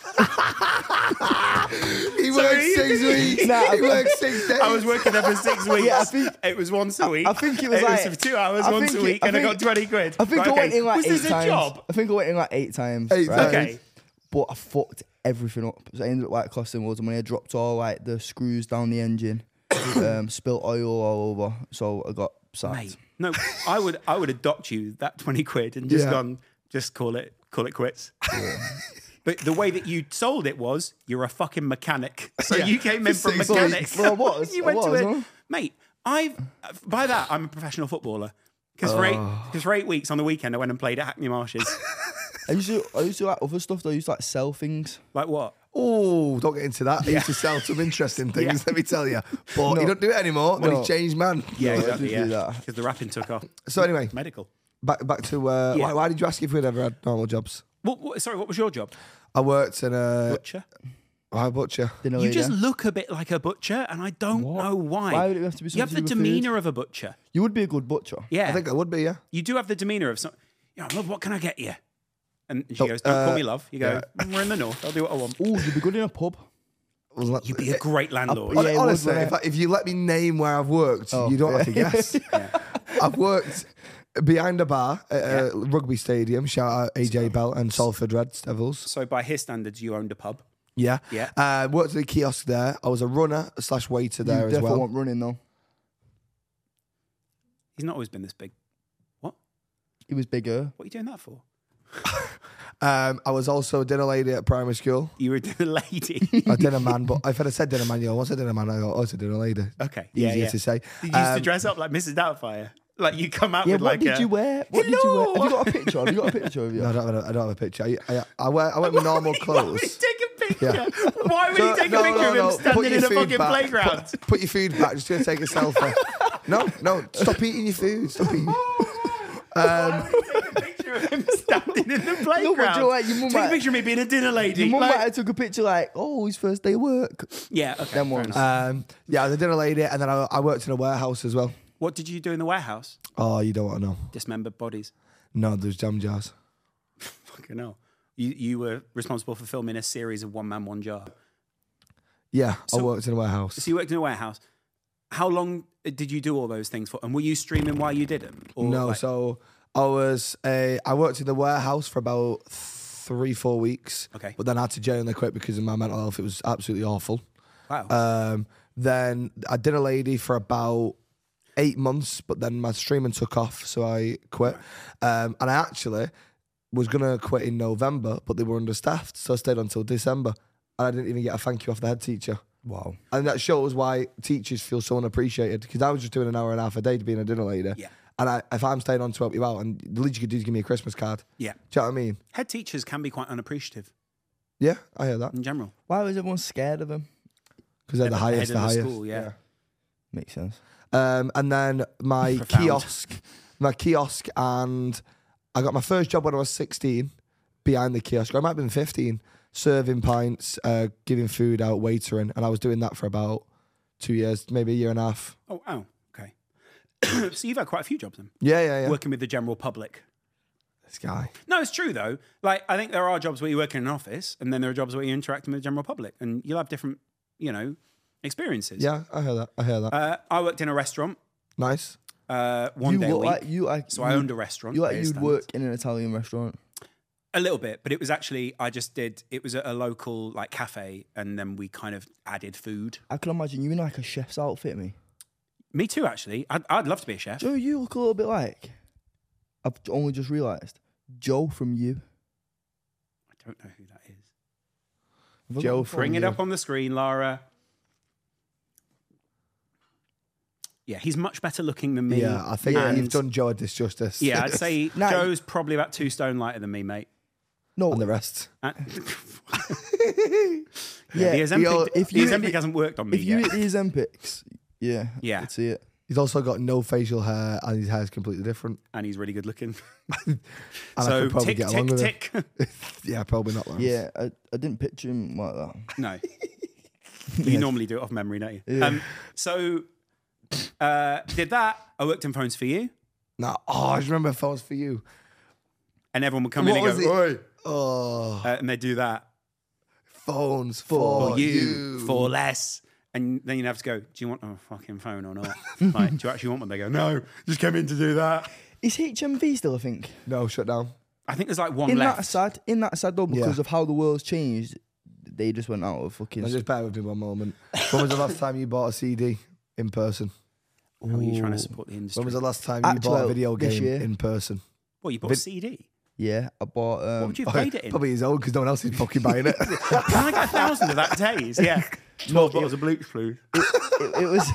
So worked he- six weeks. Nah, he I- worked six days. I was working there for six weeks. Yeah, I think- it was once a week. I think it was like- for two hours I once think a it- week, I and I think- got twenty quid. I think Right, I okay. went in like was eight this a times. job? I think I went in like eight times. Eight right? times. Okay. But I fucked everything up. So I ended up like costing loads of money. I dropped all like the screws down the engine, um, spilt oil all over. So I got sacked. Mate, no, I would I would have docked you that twenty quid and just Yeah. gone, just call it call it quits. But the way that you sold it was you're a fucking mechanic. So Yeah. you came in For from six mechanic. weeks. Well, I was, you I went to was, it, huh? mate. I've by that I'm a professional footballer because for eight Oh. because for eight weeks on the weekend I went and played at Hackney Marshes. I used to, I used to like other stuff though. I used to like sell things. Like what? Oh, don't get into that. He used to sell some interesting things, Yeah. let me tell you. But No. he don't do it anymore. But No. he's changed man. Yeah, No, I exactly. did do Yeah, that. because the rapping took off. So anyway, Medical. back back to uh, Yeah. why, why did you ask if we'd ever had normal jobs? What, what, sorry, what was your job? I worked in a Butcher. I butcher. Dinner You lady. just look a bit like a butcher, and I don't What? know why. Why would it have to be You have the something to do with food? demeanour of a butcher. You would be a good butcher. Yeah, I think I would be, yeah. you do have the demeanour of some. You know, love, what can I get you? And she Oh, goes, "Don't uh, call me love." You go, "Mm, "We're in the north. I'll do what I want." Oh, you'd be good in a pub. Wasn't that- You'd be a great landlord. Yeah, it would, Honestly, wouldn't if, I, if you let me name where I've worked, Oh, you don't yeah. have to guess. I've worked behind a bar at a rugby stadium. Shout out A J Bell and Salford Reds Devils. So by his standards, you owned a pub. Yeah. Yeah. Uh, worked at the kiosk there. I was a runner slash waiter there you as definitely well. want running though. He's not always been this big. What? He was bigger. What are you doing that for? Um, I was also a dinner lady at primary school. You were a lady. A dinner man, but if I'd have said dinner man, you know, what's a dinner man? I go, oh, it's a dinner lady. Okay. Yeah, Easier yeah. to say. You used to Um, dress up like Missus Doubtfire. Like you come out Yeah, with what like did a. you wear? What did you wear? Have Hello. you got a picture? Have you got a picture of you? No, I don't have a, I don't have a picture. I, I, I wear I wear my normal You want me clothes. to take a Yeah. Why would So- you take no, a picture no, of no. him Put standing your in a food fucking back. playground? Put, put your food back. Just gonna take a selfie. No, no. Stop eating your food. Stop eating. Why would you take a picture of him standing in the playground? No, but you know what, your mum take a might- picture of me being a dinner lady. Your mum like- might have took a picture like, oh, his first day of work. yeah, okay. Them fair ones. enough. Um, yeah, I was a dinner lady, and then I, I worked in a warehouse as well. What did you do in the warehouse? Oh, you don't want to know. Dismembered bodies. No, there's jam jars. Fucking hell. You you were responsible for filming a series of One Man, One Jar. Yeah, I So- worked in a warehouse. So you worked in a warehouse. How long did you do all those things for? And were you streaming while you did them? Or No, like- so I was a, I worked in the warehouse for about three, four weeks. Okay. But then I had to genuinely quit because of my mental health. It was absolutely awful. Wow. Um, then I did a lady for about eight months, but then my streaming took off, so I quit. Um, and I actually was gonna quit in November, but they were understaffed, so I stayed until December. And I didn't even get a thank you off the head teacher. Wow. And that shows why teachers feel so unappreciated, because I was just doing an hour and a half a day to being a dinner lady. Yeah. And I, if I'm staying on to help you out, and the least you could do is give me a Christmas card. yeah. Do you know what I mean? Head teachers can be quite unappreciative Yeah, I hear that. in general. Why was everyone scared of him? Because they're the Head highest, of the highest. school, yeah. Makes sense. Um, and then my Profound. kiosk, my kiosk, and I got my first job when I was sixteen behind the kiosk. I might have been fifteen, serving pints, uh, giving food out, waitering, and I was doing that for about two years, maybe a year and a half. Oh, oh, okay. So you've had quite a few jobs then, Yeah, yeah, yeah. working with the general public. This guy. No, it's true though. Like, I think there are jobs where you work in an office, and then there are jobs where you're interacting with the general public, and you'll have different, you know, experiences. Yeah, I hear that. I hear that. Uh, I worked in a restaurant Nice. uh, one you day a look week. like you like so I you- owned a restaurant. You like by you'd standards. work in an Italian restaurant. A little bit, but it was actually I just did. It was at a local like cafe, and then we kind of added food. I can imagine you in like a chef's outfit, me. Me too, actually. I'd, I'd love to be a chef. Joe, you look a little bit like. I've only just realised Joe from You. I don't know who that is. Have I Joe got it from Bring it You. up on the screen, Lara. Yeah, he's much better looking than me. Yeah, I think and- you've done Joe a disjustice. Yeah, I'd say Nah, Joe's probably about two stone lighter than me, mate. No, And the rest. Uh, yeah. the Ozempic, you're- if the you- Ozempic hasn't worked on me If you yet. hit the Ozempics, yeah, Yeah. I'd see it. He's also got no facial hair, and his hair is completely different. And he's really good looking. And I so could probably tick, get along tick, with tick. Yeah, probably not. Lance. Yeah, I, I didn't picture him like that. No. You normally do it off memory, don't you? Yeah. Um, so uh, did that. I worked in Phones for You. No. Oh, I just remember phones for you. And everyone would come What in was and go, it? Oh, uh, and they do that phones for, for you, you. for less. And then you'd have to go, do you want a fucking phone or not? Like, do you actually want one? They go, no, just came in to do that. Is H M V still a thing? No, shut down. I think there's like one In left. that sad, in that sad though, because Yeah. of how the world's changed, they just went out of fucking. Now, just bear with me one moment. When was the last time you bought a C D in person? How are you trying to Ooh. support the industry? When was the last time you Actually, bought a video this game year. in person? What, you bought a Vid- C D? Yeah, I bought. Um, What would you have played it in? Probably his own because no one else is fucking buying it. Can I get a thousand of that days? Yeah. twelve bottles of bleach please. it, it was.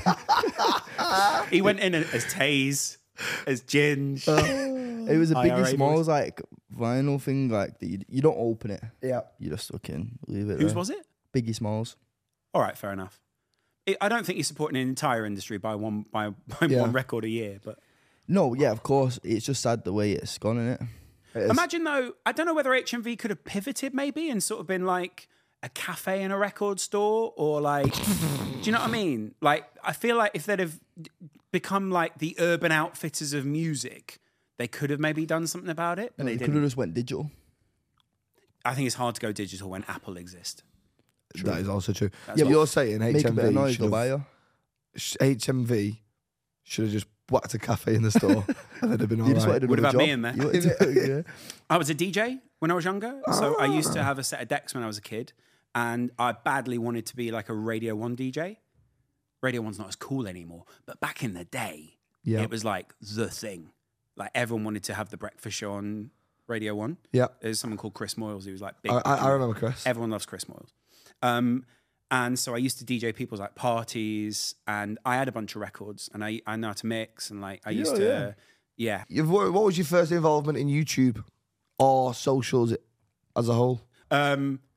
He went in as Taze, as Ginge. It was a I R A Biggie boys. Smalls like vinyl thing. Like that you, you don't open it. yeah. You just fucking leave it. Whose there. was it? Biggie Smalls. All right, fair enough. It, I don't think you're supporting an entire industry by one by, by Yeah. one record a year, but No, yeah, of course. It's just sad the way it's gone, innit? It is. imagine though. I don't know whether H M V could have pivoted maybe and sort of been like a cafe and a record store, or like, do you know what I mean? Like, I feel like if they'd have become like the Urban Outfitters of music, they could have maybe done something about it, but They they could have didn't. just went digital. I think it's hard to go digital when Apple exists. That is also true. That's yeah, what- you're saying Make a bit of H M V noise, should they'll buy have, you. sh- H M V should have just whacked a cafe in the store and they'd have been all You just right. wanted Would have another had me job. in there. You wanted to- yeah. I was a D J when I was younger. So I used Ah. to have a set of decks when I was a kid. And I badly wanted to be like a Radio one D J. Radio one's not as cool anymore. But back in the day, Yeah. it was like the thing. Like everyone wanted to have the breakfast show on Radio one. Yeah. There's someone called Chris Moyles who was like big. I, I, back in I the- remember Chris. Everyone loves Chris Moyles. Um, and so I used to D J people's like parties, and I had a bunch of records, and I I know how to mix, and like I used Yeah, to, yeah. yeah. You've, what what was your first involvement in YouTube or socials as a whole? Um,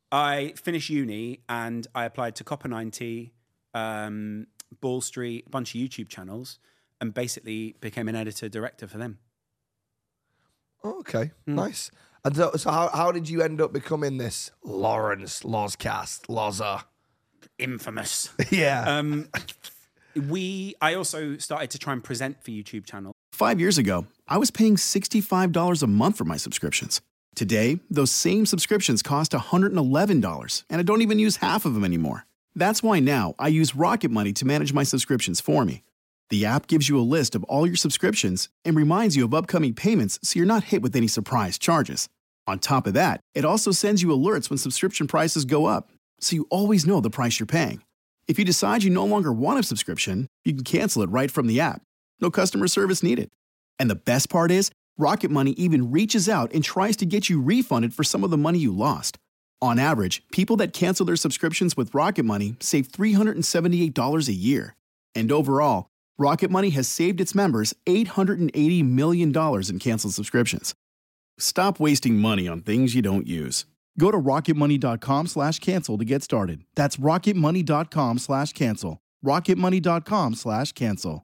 I finished uni and I applied to Copper ninety, um, Ball Street, a bunch of YouTube channels, and basically became an editor director for them. Oh, okay, Hmm. nice. And so, so how, how did you end up becoming this Lawrence Lozcast, Loza? Infamous. Yeah. Um, we. I also started to try and present for YouTube channels. Five years ago, I was paying sixty-five dollars a month for my subscriptions. Today, those same subscriptions cost one hundred eleven dollars, and I don't even use half of them anymore. That's why now I use Rocket Money to manage my subscriptions for me. The app gives you a list of all your subscriptions and reminds you of upcoming payments so you're not hit with any surprise charges. On top of that, it also sends you alerts when subscription prices go up, so you always know the price you're paying. If you decide you no longer want a subscription, you can cancel it right from the app. No customer service needed. And the best part is, Rocket Money even reaches out and tries to get you refunded for some of the money you lost. On average, people that cancel their subscriptions with Rocket Money save three hundred seventy-eight dollars a year. And overall, Rocket Money has saved its members eight hundred eighty million dollars in canceled subscriptions. Stop wasting money on things you don't use. Go to rocketmoney.com slash cancel to get started. That's rocketmoney.com slash cancel. rocketmoney.com slash cancel.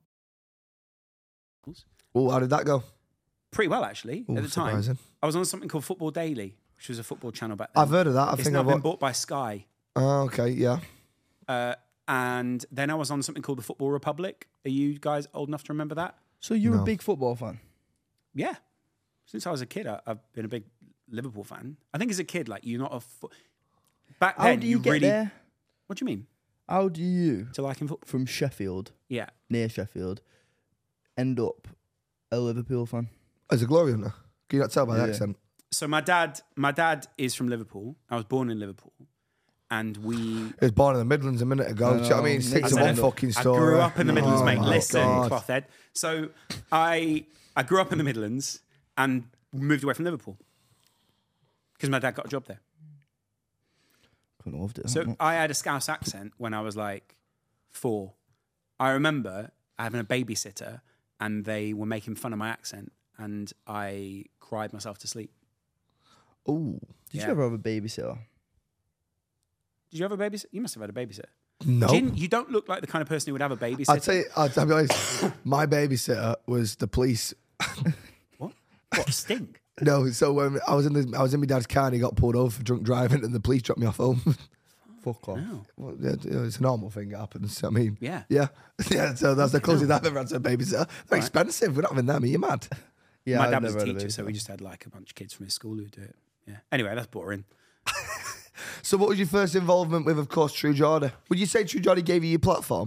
Well, how did that go? Pretty well, actually, Ooh, at the time. surprising. I was on something called Football Daily, which was a football channel back then. I've heard of that. I it's think now I've been bought by Sky. Oh, okay, yeah. Uh, and then I was on something called the Football Republic. Are you guys old enough to remember that? So you're No. a big football fan? Yeah. Since I was a kid, I, I've been a big Liverpool fan. I think as a kid, like, you're not a... Fo- back How then, do you, get really... there? What do you mean? How do you, To liking football? from Sheffield, Yeah. near Sheffield, end up a Liverpool fan? As a glory hunter. Can you not tell by the Yeah. accent? So my dad, my dad is from Liverpool. I was born in Liverpool. And we... He was born in the Midlands a minute ago. Do you know what I mean? know. Six I of one said- fucking I story. grew up in the Midlands, Oh mate. my Listen, God. clothhead. So I I grew up in the Midlands and moved away from Liverpool because my dad got a job there. Couldn't have loved it. that So much. I had a Scouse accent when I was like four. I remember having a babysitter and they were making fun of my accent and I cried myself to sleep. Ooh. Did Yeah. you ever have a babysitter? Did you have a babysitter? You must have had a babysitter. No. Jin, you don't look like the kind of person who would have a babysitter. I'll tell you, I'll, I'll be honest, my babysitter was the police. What? What, stink? No, so when I was in the, I was in my dad's car and he got pulled over for drunk driving and the police dropped me off home. Fuck off. No. Well, yeah, you know, it's a normal thing that happens. I mean, Yeah. yeah, yeah. So that's the closest I've ever had to a babysitter. They're expensive. We're not having them. Are you mad? Yeah, My I've dad was a never had teacher, so babysitter. we just had like a bunch of kids from his school who do it. Yeah. Anyway, that's boring. So, what was your first involvement with, of course, True Geordie? Would you say True Geordie gave you your platform,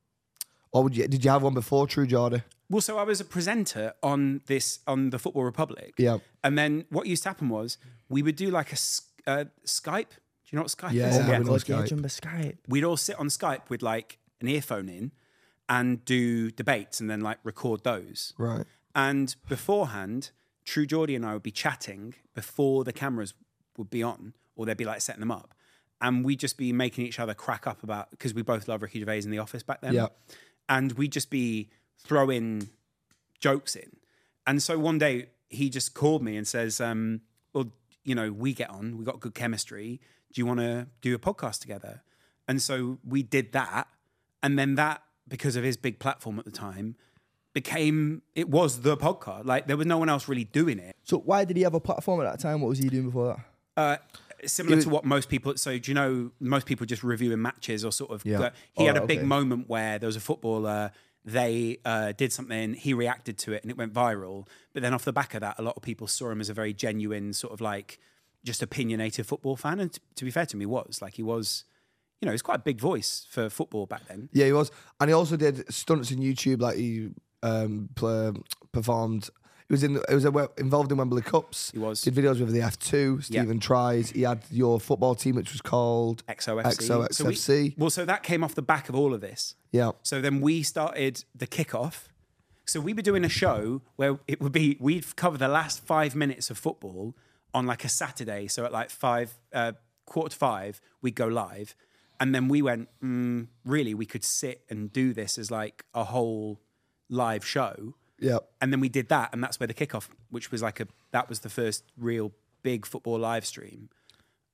or would you? Did you have one before True Geordie? Well, so I was a presenter on this on the Football Republic. Yeah. And then what used to happen was we would do like a s- uh, Skype. Do you know what Skype Yeah, is? yeah, we know God, yeah, Skype. jumbo Skype. We'd all sit on Skype with like an earphone in and do debates and then like record those. Right. And beforehand, True Geordie and I would be chatting before the cameras would be on, or they'd be like setting them up. And we'd just be making each other crack up about, because we both love Ricky Gervais in The Office back then. Yeah. And we'd just be throwing jokes in. And so one day he just called me and says, um, well, you know, we get on, we got good chemistry. Do you want to do a podcast together? And so we did that. And then that, because of his big platform at the time, became, it was the podcast. Like there was no one else really doing it. So why did he have a platform at that time? What was he doing before that? Uh, similar was- to what most people, so do you know, most people just reviewing matches or sort of, Yeah. uh, he had a Oh, big okay. moment where there was a footballer, they uh, did something, he reacted to it and it went viral. But then off the back of that, a lot of people saw him as a very genuine sort of like just opinionated football fan. And t- to be fair to him, he was like, he was, you know, he's quite a big voice for football back then. Yeah, he was, and he also did stunts in YouTube. Like he um, play, performed. He was in. He was a, involved in Wembley Cups. He was. Did videos with the F two. Stephen tries. He had your football team, which was called X O F C. X O X F C. So we, well, so that came off the back of all of this. Yeah. So then we started the kickoff. So we were doing a show where it would be, we'd cover the last five minutes of football on like a Saturday. So at like five, uh, quarter to five, we'd go live. And then we went, mm, really, we could sit and do this as like a whole live show. Yeah. And then we did that. And that's where the kickoff, which was like a, that was the first real big football live stream.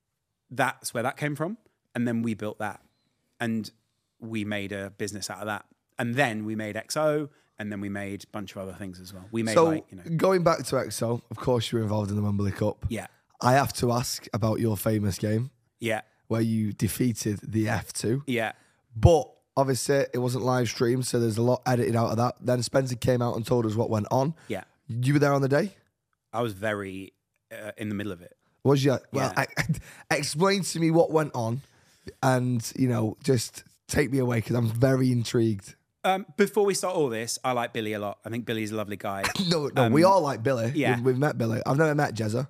that's where that came from. And then we built that. And we made a business out of that. And then we made X O, and then we made a bunch of other things as well. We made So like, you know. going back to X O, of course you were involved in the Wembley Cup. Yeah. I have to ask about your famous game Yeah. where you defeated the F two. Yeah. But obviously it wasn't live streamed, so there's a lot edited out of that. Then Spencer came out and told us what went on. Yeah. You were there on the day? I was very uh, in the middle of it. Was you? Well, Yeah. I, explain to me what went on and, you know, just take me away because I'm very intrigued. Um, before we start all this, I like Billy a lot. I think Billy's a lovely guy. No, no, we all like Billy. yeah. We've, we've met Billy. I've never met Jezza.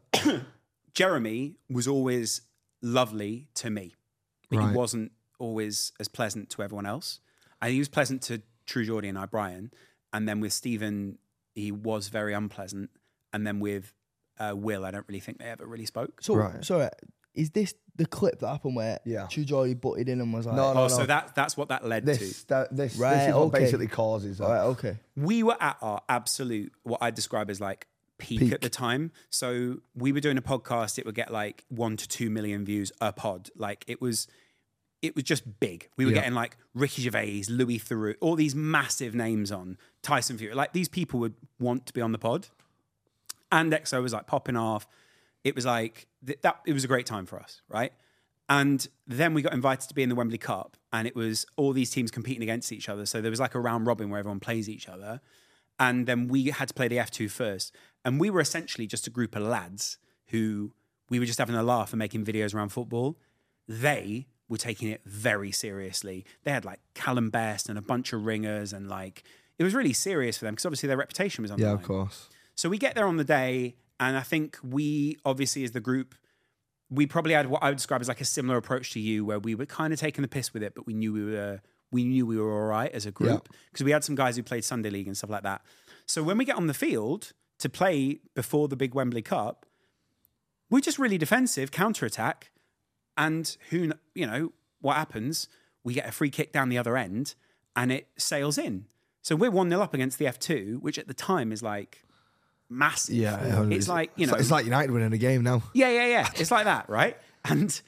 Jeremy was always lovely to me, but Right. he wasn't always as pleasant to everyone else. And he was pleasant to True Geordie and I, Brian. And then with Stephen, he was very unpleasant. And then with uh, Will, I don't really think they ever really spoke. So, Right. sorry, is this the clip that happened where Yeah. True Geordie butted in and was like, No, no, oh, no. so that that's what that led This, to. that, this, Right, this is what okay. basically causes that. all right, okay. We were at our absolute, what I describe as like peak, Peak. at the time. So we were doing a podcast, it would get like one to two million views a pod. Like it was, it was just big. We were Yeah. getting like Ricky Gervais, Louis Theroux, all these massive names on, Tyson Fury. Like these people would want to be on the pod. And X O was like popping off. It was like, th- that. It was a great time for us, right? And then we got invited to be in the Wembley Cup, and it was all these teams competing against each other. So there was like a round robin where everyone plays each other. And then we had to play the F two first. And we were essentially just a group of lads who we were just having a laugh and making videos around football. They were taking it very seriously. They had like Callum Best and a bunch of ringers, and like it was really serious for them because obviously their reputation was on the Yeah, line. of course. So we get there on the day, and I think we obviously as the group, we probably had what I would describe as like a similar approach to you, where we were kind of taking the piss with it, but we knew we were we knew we were all right as a group because we had some guys who played Sunday League and stuff like that. So when we get on the field to play before the big Wembley Cup, we're just really defensive, counter-attack, and who kn- you know what happens? We get a free kick down the other end, and it sails in. So we're one nil up against the F two, which at the time is like massive. Yeah, it's like you know, it's like United winning a game now. yeah, yeah, yeah. It's like that, right? And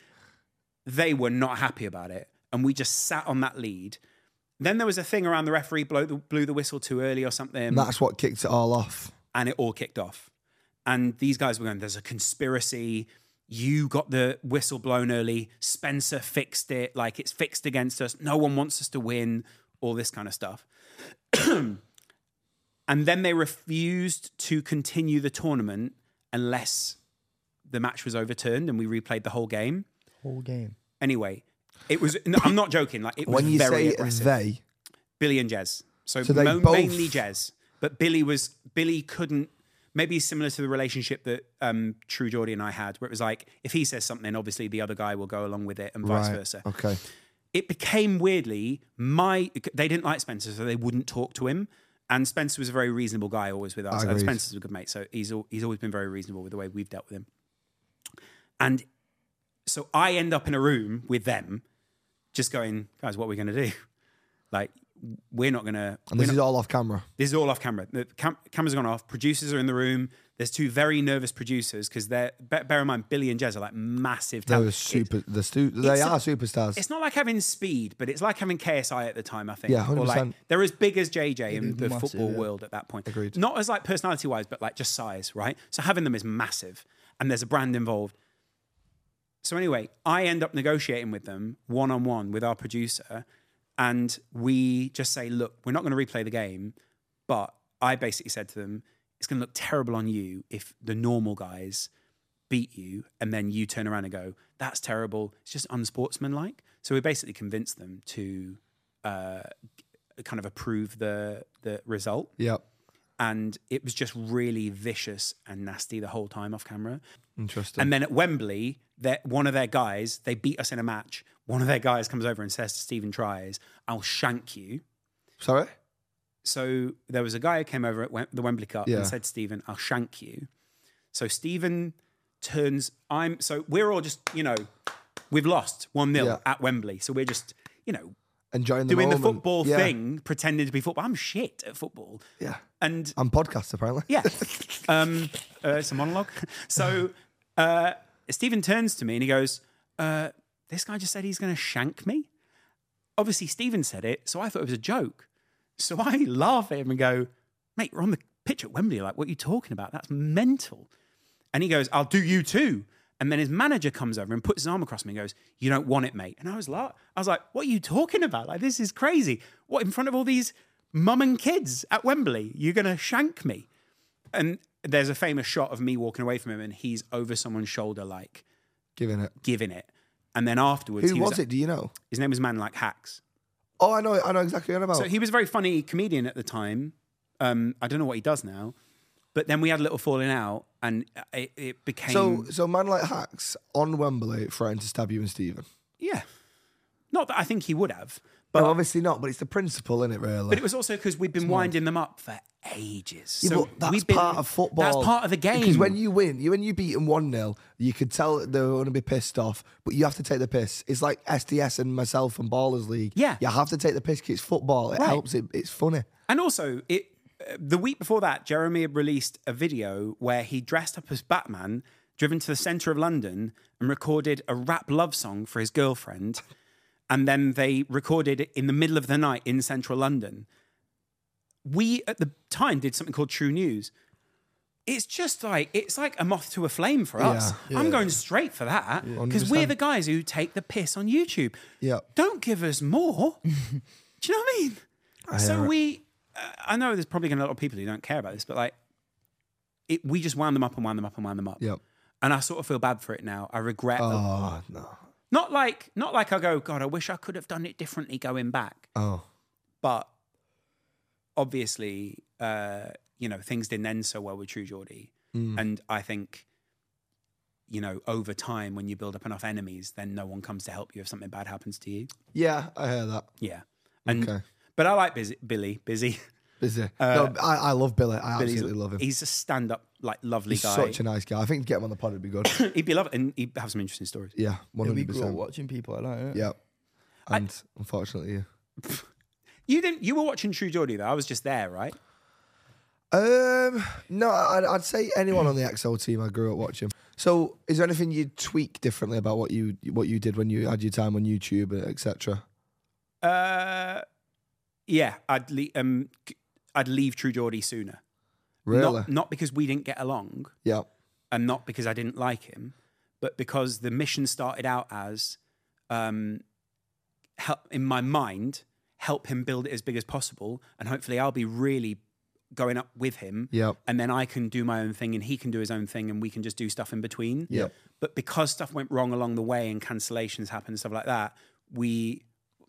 they were not happy about it. And we just sat on that lead. Then there was a thing around the referee blow the, blew the whistle too early or something. And that's what kicked it all off. And it all kicked off. And these guys were going, there's a conspiracy. You got the whistle blown early. Spencer fixed it. Like it's fixed against us. No one wants us to win. All this kind of stuff. And then they refused to continue the tournament unless the match was overturned and we replayed the whole game. Whole game. Anyway, it was. No, I'm not joking. Like it was When you very say aggressive. they, Billy and Jez. So, So they mo- both- mainly Jez, but Billy was Billy couldn't. Maybe similar to the relationship that um, True Geordie and I had, where it was like if he says something, obviously the other guy will go along with it, and vice right? versa. Okay. It became weirdly my. They didn't like Spencer, so they wouldn't talk to him. And Spencer was a very reasonable guy, always with us. I And agreed. Spencer's a good mate, so he's al- he's always been very reasonable with the way we've dealt with him. And so I end up in a room with them, just going, guys, what are we going to do? Like, we're not going to. And this is all off camera. This is all off camera. The cam- cameras are gone off. Producers are in the room. There's two very nervous producers because they're. Be- bear in mind, Billy and Jez are like massive They talent. were super. The stu- they it's a- are superstars. It's not like having speed, but it's like having K S I at the time, I think. Yeah, one hundred Or like percent. they're as big as J J in the massive, football yeah. world at that point. Agreed. Not as like personality wise, but like just size, right? So having them is massive, and there's a brand involved. So anyway, I end up negotiating with them one on one with our producer, and we just say, look, we're not going to replay the game, but I basically said to them, it's going to look terrible on you if the normal guys beat you and then you turn around and go, that's terrible. It's just unsportsmanlike. So we basically convinced them to uh, kind of approve the the result. Yep. And it was just really vicious and nasty the whole time off camera. Interesting. And then at Wembley, that one of their guys, they beat us in a match. One of their guys comes over and says to Stephen Tries, I'll shank you. Sorry? So there was a guy who came over at Wem- the Wembley Cup Yeah. and said, Stephen, I'll shank you. So Stephen turns, I'm, so we're all just, you know, we've lost one nil Yeah. at Wembley. So we're just, you know, Enjoying the doing moment. the football Yeah. thing, pretending to be football. I'm shit at football. Yeah. And I'm podcast apparently. yeah, um, uh, it's a monologue. So uh, Stephen turns to me and he goes, uh, this guy just said he's going to shank me. Obviously, Stephen said it, so I thought it was a joke. So I laugh at him and go, mate, we're on the pitch at Wembley. Like, what are you talking about? That's mental. And he goes, I'll do you too. And then his manager comes over and puts his arm across me and goes, you don't want it, mate. And I was like, I was like, what are you talking about? Like, this is crazy. What, in front of all these mum and kids at Wembley? You're going to shank me? And there's a famous shot of me walking away from him and he's over someone's shoulder, like, Giving it. giving it. And then afterwards, Who he was, was it? Do you know? His name was Man Like Hacks. Oh, I know. I know exactly what I'm about. So he was a very funny comedian at the time. Um, I don't know what he does now. But then we had a little falling out and it, it became... So, so Man Like Hacks on Wembley threatened to stab you and Stephen. Yeah. Not that I think he would have. But, Well, obviously not, but it's the principle, isn't it, really? but it was also because we'd been winding them up for ages. Yeah, so but that's we've been, part of football. That's part of the game. Because when you win, you when you beat them one nil, you could tell that they're going to be pissed off, but you have to take the piss. It's like S D S and myself and Ballers League. Yeah. You have to take the piss because it's football. It Right. helps. It, it's funny. And also, it uh, the week before that, Jeremy had released a video where he dressed up as Batman, driven to the centre of London, and recorded a rap love song for his girlfriend. And then they recorded it in the middle of the night in central London. We, at the time, did something called True News. It's just like, it's like a moth to a flame for us. Yeah. I'm going straight for that. Because one hundred percent. we're the guys who take the piss on YouTube. Yeah. Don't give us more. Do you know what I mean? I so hear it. we, uh, I know there's probably going to be a lot of people who don't care about this, but like, it, we just wound them up and wound them up and wound them up. Yep. And I sort of feel bad for it now. I regret. Oh, no. Not like, not like I go, God, I wish I could have done it differently going back. Oh. But obviously, uh, you know, things didn't end so well with True Geordie. Mm. And I think, you know, over time, when you build up enough enemies, then no one comes to help you if something bad happens to you. Yeah, I hear that. Yeah. And, Okay. But I like busy, Billy, Busy. Busy. Uh, no, I, I love Billy. I Billy's- absolutely love him. He's a stand-up, like, lovely He's guy. such a nice guy. I think get him on the pod would be good. He'd be lovely, and he'd have some interesting stories. Yeah, one Yeah, we hundred grew up percent. watching people like that. innit? Yeah. And unfortunately, yeah. You didn't. You were watching True Geordie though. I was just there, right? Um, no, I'd, I'd say anyone on the X O team I grew up watching. So, is there anything you'd tweak differently about what you what you did when you had your time on YouTube, et cetera? Uh, yeah, I'd le- um, I'd leave True Geordie sooner. Really? Not, not because we didn't get along, Yeah. and not because I didn't like him, but because the mission started out as, um, help in my mind, help him build it as big as possible, and hopefully I'll be really going up with him. Yep. And then I can do my own thing, and he can do his own thing, and we can just do stuff in between. Yep. But because stuff went wrong along the way and cancellations happened and stuff like that, we.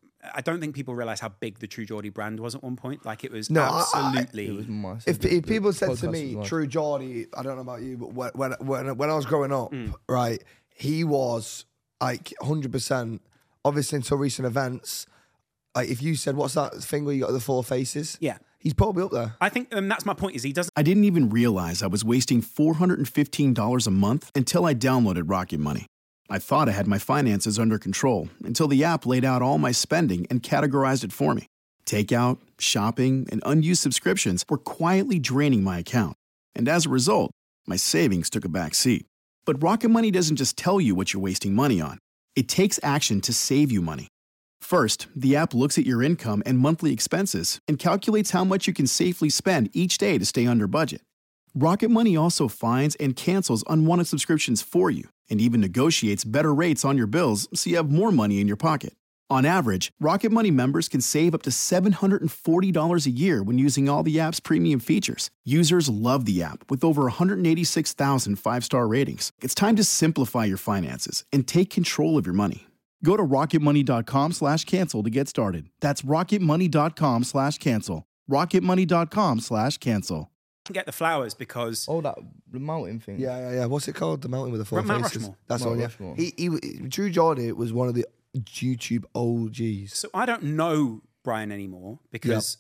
I don't think people realize how big the True Geordie brand was at one point. Like it was No, I- I- absolutely. It was massive. If, The- if people the said to podcast me, was massive. True Geordie, I don't know about you, but when when when, when I was growing up, Mm. right, he was like one hundred percent. Obviously, until recent events, like if you said, "What's that thing where you got the four faces?" Yeah. he's probably up there. I think um, that's my point. Is he doesn't. I didn't even realize I was wasting four hundred fifteen dollars a month until I downloaded Rocket Money. I thought I had my finances under control until the app laid out all my spending and categorized it for me. Takeout, shopping, and unused subscriptions were quietly draining my account. And as a result, my savings took a back seat. But Rocket Money doesn't just tell you what you're wasting money on. It takes action to save you money. First, the app looks at your income and monthly expenses and calculates how much you can safely spend each day to stay under budget. Rocket Money also finds and cancels unwanted subscriptions for you and even negotiates better rates on your bills so you have more money in your pocket. On average, Rocket Money members can save up to seven hundred forty dollars a year when using all the app's premium features. Users love the app with over one hundred eighty-six thousand five-star ratings. It's time to simplify your finances and take control of your money. Go to rocketmoney.com slash cancel to get started. That's rocketmoney.com slash cancel. rocketmoney.com slash cancel. Get the flowers because Oh, that the mountain thing. Yeah, yeah, yeah. What's it called? The mountain with the four Mount faces. Rushmore. That's Mount all. Yeah. Rushmore. He, he, True Geordie was one of the YouTube O Gs. so I don't know Brian anymore because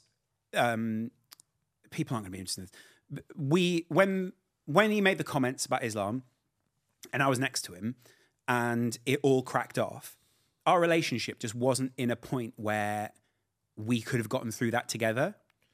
um, people aren't going to be interested. in this. We when when he made the comments about Islam, and I was next to him, and it all cracked off. Our relationship just wasn't in a point where we could have gotten through that together.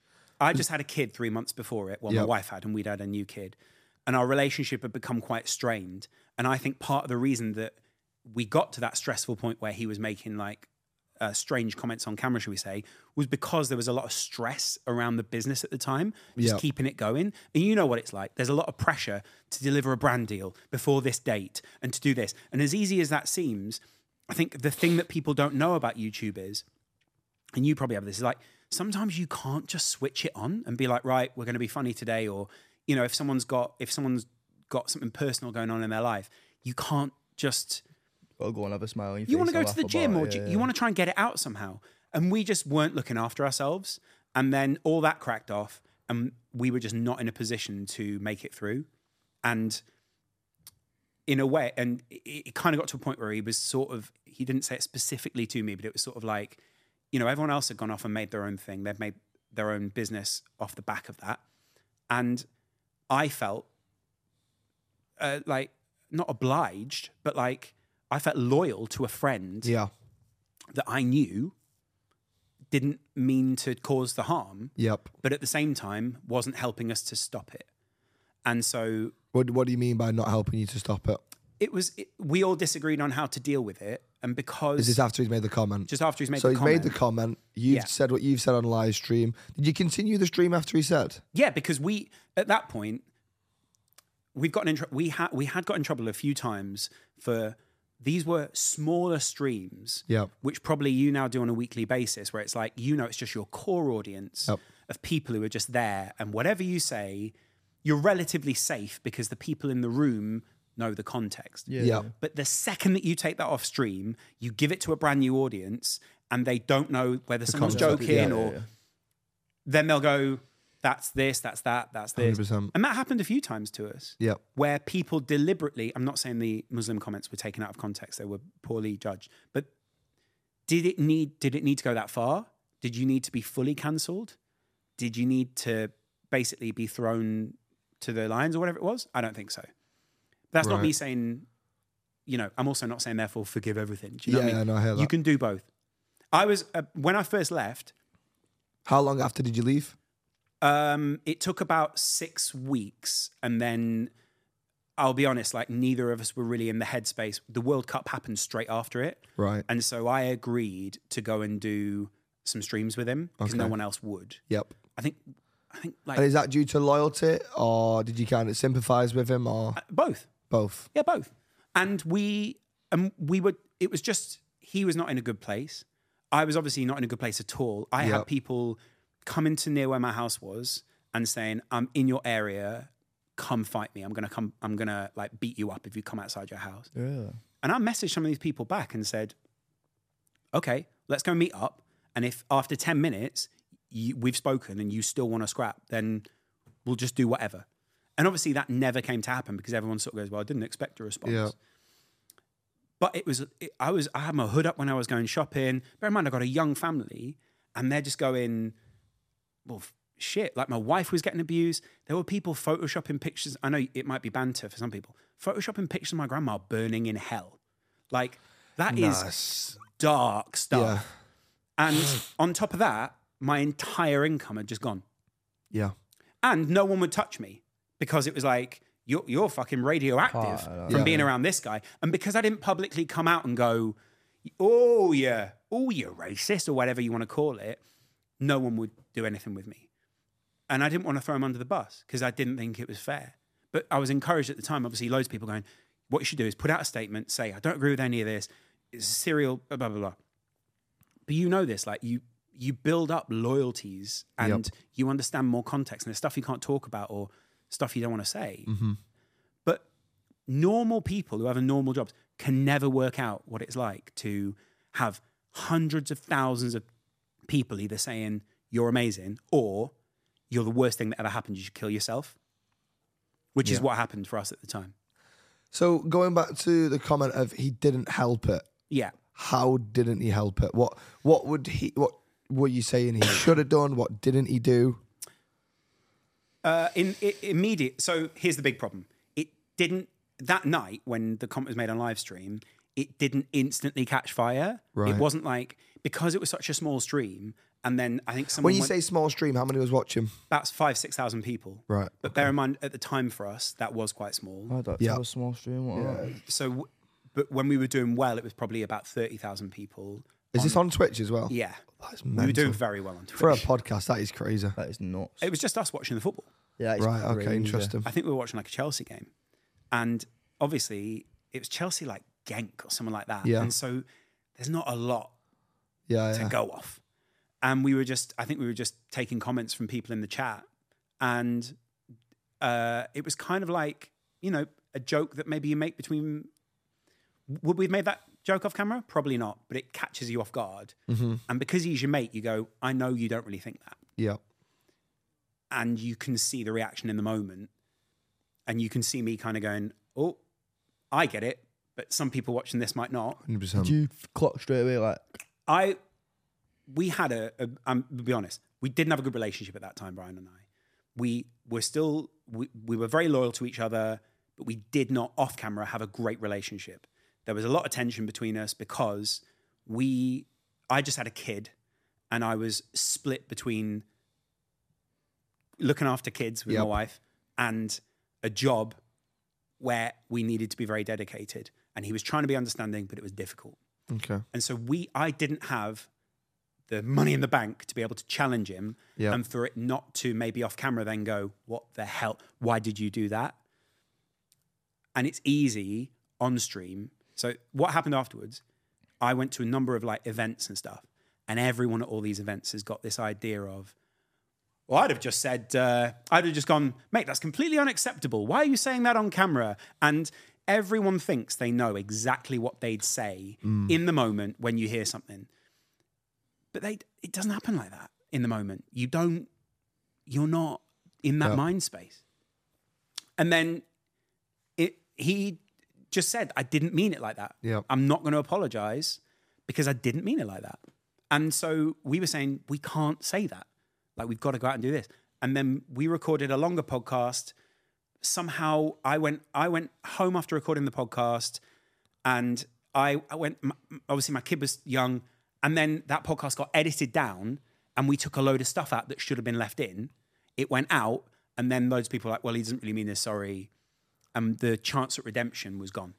I just had a kid three months before it. Well, my Yep. wife had, and we'd had a new kid. And our relationship had become quite strained. And I think part of the reason that we got to that stressful point where he was making like uh, strange comments on camera, should we say, was because there was a lot of stress around the business at the time, just Yeah. keeping it going. And you know what it's like. There's a lot of pressure to deliver a brand deal before this date and to do this. And as easy as that seems, I think the thing that people don't know about YouTube is, and you probably have this, is like sometimes you can't just switch it on and be like, right, we're going to be funny today. Or, you know, if someone's got, if someone's got something personal going on in their life, you can't just... Gotta go and have a smile on your You face want to go and to the laugh gym about or it, do yeah, you yeah. want to try and get it out somehow. And we just weren't looking after ourselves. And then all that cracked off and we were just not in a position to make it through. And in a way, and it, it kind of got to a point where he was sort of, he didn't say it specifically to me, but it was sort of like, you know, everyone else had gone off and made their own thing. They've made their own business off the back of that. And I felt uh, like, not obliged, but like, I felt loyal to a friend Yeah. that I knew didn't mean to cause the harm, Yep. but at the same time wasn't helping us to stop it. And so What What do you mean by not helping you to stop it? it was, it, we all disagreed on how to deal with it. And because Is this after he's made the comment? just after he's made so the he's comment, made the comment. You've Yeah. said what you've said on live stream. Did you continue the stream after he said? yeah, because we, at that point, we've gotten in, tr- we had, we had got in trouble a few times for, these were smaller streams, Yep. which probably you now do on a weekly basis, where it's like, you know, it's just your core audience Yep. of people who are just there. And whatever you say, you're relatively safe because the people in the room know the context. Yeah. Yeah. But the second that you take that off stream, you give it to a brand new audience and they don't know whether someone's concept, joking yeah, or yeah, yeah. then they'll go, that's this, that's that, that's this. one hundred percent. And that happened a few times to us Yep. where people deliberately, I'm not saying the Muslim comments were taken out of context, they were poorly judged, but did it need did it need to go that far? Did you need to be fully cancelled? Did you need to basically be thrown to the lions or whatever it was? I don't think so. That's not Right. me saying, you know, I'm also not saying therefore forgive everything. Do you know Yeah, what I mean? no, I hear You that. can do both. I was, uh, when I first left, How long after did you leave? Um, it took about six weeks, and then I'll be honest, like neither of us were really in the headspace. The World Cup happened straight after it, Right. and so I agreed to go and do some streams with him because no Okay. one else would. Yep. I think, I think like And is that due to loyalty, or did you kind of sympathise with him, or both, both? yeah, both. And we, and we were. It was just he was not in a good place. I was obviously not in a good place at all. I Yep. had people coming to near where my house was and saying, "I'm in your area. Come fight me. I'm gonna come. I'm gonna like beat you up if you come outside your house." Yeah. And I messaged some of these people back and said, "Okay, let's go meet up. And if after ten minutes you, we've spoken and you still want to scrap, then we'll just do whatever." And obviously that never came to happen because everyone sort of goes, "Well, I didn't expect a response." Yeah. But it was, it, I was, I had my hood up when I was going shopping. Bear in mind, I got a young family, and they're just going, well, f- shit. Like my wife was getting abused. There were people photoshopping pictures. I know it might be banter for some people. Photoshopping pictures of my grandma burning in hell. Like that is Nice. dark stuff. Yeah. And on top of that, my entire income had just gone, Yeah. and no one would touch me because it was like, You're, you're fucking radioactive Oh, from yeah. being around this guy. And because I didn't publicly come out and go, oh, yeah, oh, you're racist or whatever you want to call it, no one would do anything with me. And I didn't want to throw him under the bus because I didn't think it was fair. But I was encouraged at the time, obviously, loads of people going, what you should do is put out a statement, say, I don't agree with any of this. It's serial, blah, blah, blah, blah. But you know this, like you you build up loyalties and Yep. you understand more context and there's stuff you can't talk about or stuff you don't want to say. Mm-hmm. But normal people who have a normal jobs can never work out what it's like to have hundreds of thousands of people either saying you're amazing or you're the worst thing that ever happened, you should kill yourself, which is Yeah. what happened for us at the time. So going back to the comment of he didn't help it. Yeah. How didn't he help it? What What would he? What were you saying he should have done? What didn't he do? Uh, in, i immediate. So here's the big problem. It didn't, that night when the comment was made on live stream, it didn't instantly catch fire. Right. It wasn't like, because it was such a small stream, and then I think someone When you went, say small stream, how many was watching? about five, six thousand people. Right. But bear in mind, at the time for us, that was quite small. Oh, that's Yeah. a small stream. What Yeah. So w- but when we were doing well, it was probably about thirty thousand people. Is this on Twitch as well? Yeah. That's We were doing mental. very well on Twitch. For a podcast, that is crazy. That is nuts. It was just us watching the football. Yeah, it's Right, okay, crazy. interesting. I think we were watching like a Chelsea game. And obviously, it was Chelsea like Genk or someone like that. Yeah. And so there's not a lot Yeah, to yeah. go off. And we were just, I think we were just taking comments from people in the chat. And uh, it was kind of like, you know, a joke that maybe you make between. Would we have made that joke off camera? Probably not, but it catches you off guard. Mm-hmm. And because he's your mate, you go, I know you don't really think that. Yeah. And you can see the reaction in the moment. And you can see me kind of going, oh, I get it. But some people watching this might not. one hundred percent. Did you clock straight away like, I, we had a, a um, to be honest, we didn't have a good relationship at that time, Brian and I. We were still, we, we were very loyal to each other, but we did not off camera have a great relationship. There was a lot of tension between us because we, I just had a kid and I was split between looking after kids with Yep. my wife and a job where we needed to be very dedicated. And he was trying to be understanding, but it was difficult. Okay. And so we, I didn't have the money in the bank to be able to challenge him, Yeah. and for it not to maybe off camera then go, what the hell? Why did you do that? And it's easy on stream. So what happened afterwards? I went to a number of like events and stuff, and everyone at all these events has got this idea of, well, I'd have just said, uh, I'd have just gone, mate, that's completely unacceptable. Why are you saying that on camera? And everyone thinks they know exactly what they'd say in the moment when you hear something. But they, it doesn't happen like that in the moment. You don't, you're not in that Yeah. mind space. And then it, he just said, I didn't mean it like that. Yeah. I'm not going to apologize because I didn't mean it like that. And so we were saying, we can't say that. Like, we've got to go out and do this. And then we recorded a longer podcast. Somehow I went, I went home after recording the podcast, and I, I went, m- obviously my kid was young, and then that podcast got edited down, and we took a load of stuff out that should have been left in. It went out, and then loads of people were like, well, he doesn't really mean this, sorry. And the chance at redemption was gone.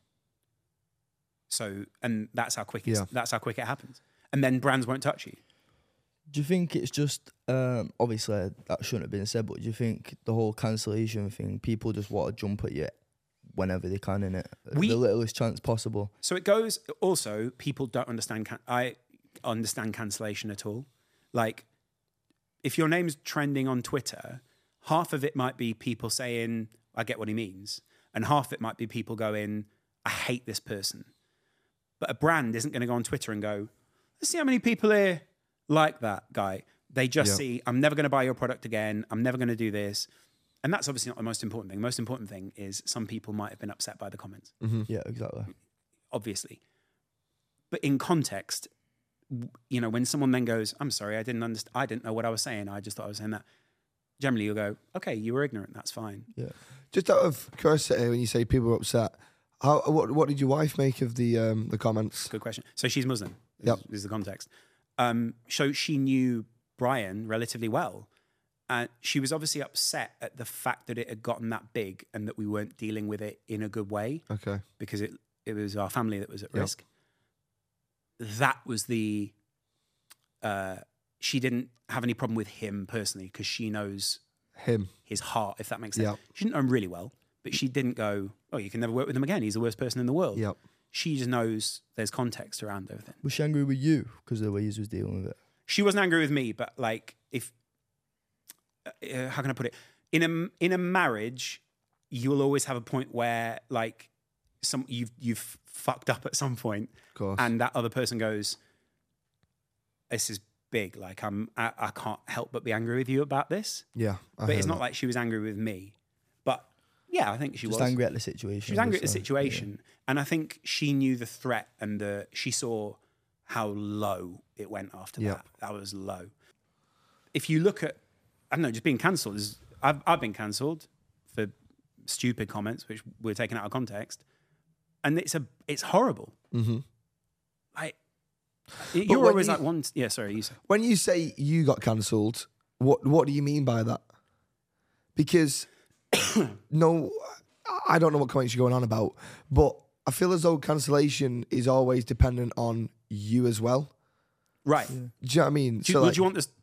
So, and that's how quick it's, Yeah. that's how quick it happens. And then brands won't touch you. do you think it's just, um, obviously that shouldn't have been said, but do you think the whole cancellation thing, people just want to jump at you whenever they can in it? We- the littlest chance possible. So it goes, also, people don't understand, can- I understand cancellation at all. Like, if your name's trending on Twitter, half of it might be people saying, I get what he means. And half of it might be people going, I hate this person. But a brand isn't going to go on Twitter and go, let's see how many people here like that guy. They just Yeah. see, I'm never going to buy your product again. I'm never going to do this. And that's obviously not the most important thing. The most important thing is some people might have been upset by the comments, Yeah, exactly. obviously. But in context, w- you know, when someone then goes, I'm sorry, I didn't understand, I didn't know what I was saying. I just thought I was saying that. Generally, you'll go, okay, you were ignorant. That's fine. Yeah. Just out of curiosity, when you say people are upset, how what what did your wife make of the um, the comments? Good question. So she's Muslim. Is, Yep. is the context. Um, so she knew Brian relatively well. And she was obviously upset at the fact that it had gotten that big and that we weren't dealing with it in a good way Okay. because it, it was our family that was at Yep. risk. That was the... Uh, she didn't have any problem with him personally because she knows Him. his heart, if that makes sense. Yep. She didn't know him really well, but she didn't go, oh, you can never work with him again. He's the worst person in the world. Yep. She just knows there's context around everything. Was she angry with you because of the way you was dealing with it? She wasn't angry with me, but like, if uh, how can I put it? In a in a marriage, you will always have a point where like some you've you've fucked up at some point, Of course. and that other person goes, "This is big. Like I'm I, I can't help but be angry with you about this." yeah. I but it's heard not that. like she was angry with me. But yeah, I think she Just was angry at the situation. She was angry at the just, uh, situation, and I think she knew the threat, and the she saw how low it went after Yep. that. That was low. If you look at, I don't know, just being cancelled. is- I've I've been cancelled for stupid comments which were taken out of context, and it's a it's horrible. Mhm. Like you're when always you- like one. Yeah, sorry, you say. When you say you got cancelled, what what do you mean by that? Because no, I don't know what comments you're going on about, but I feel as though cancellation is always dependent on you as well. Right. Do you know what I mean? Do, so would like, you want this?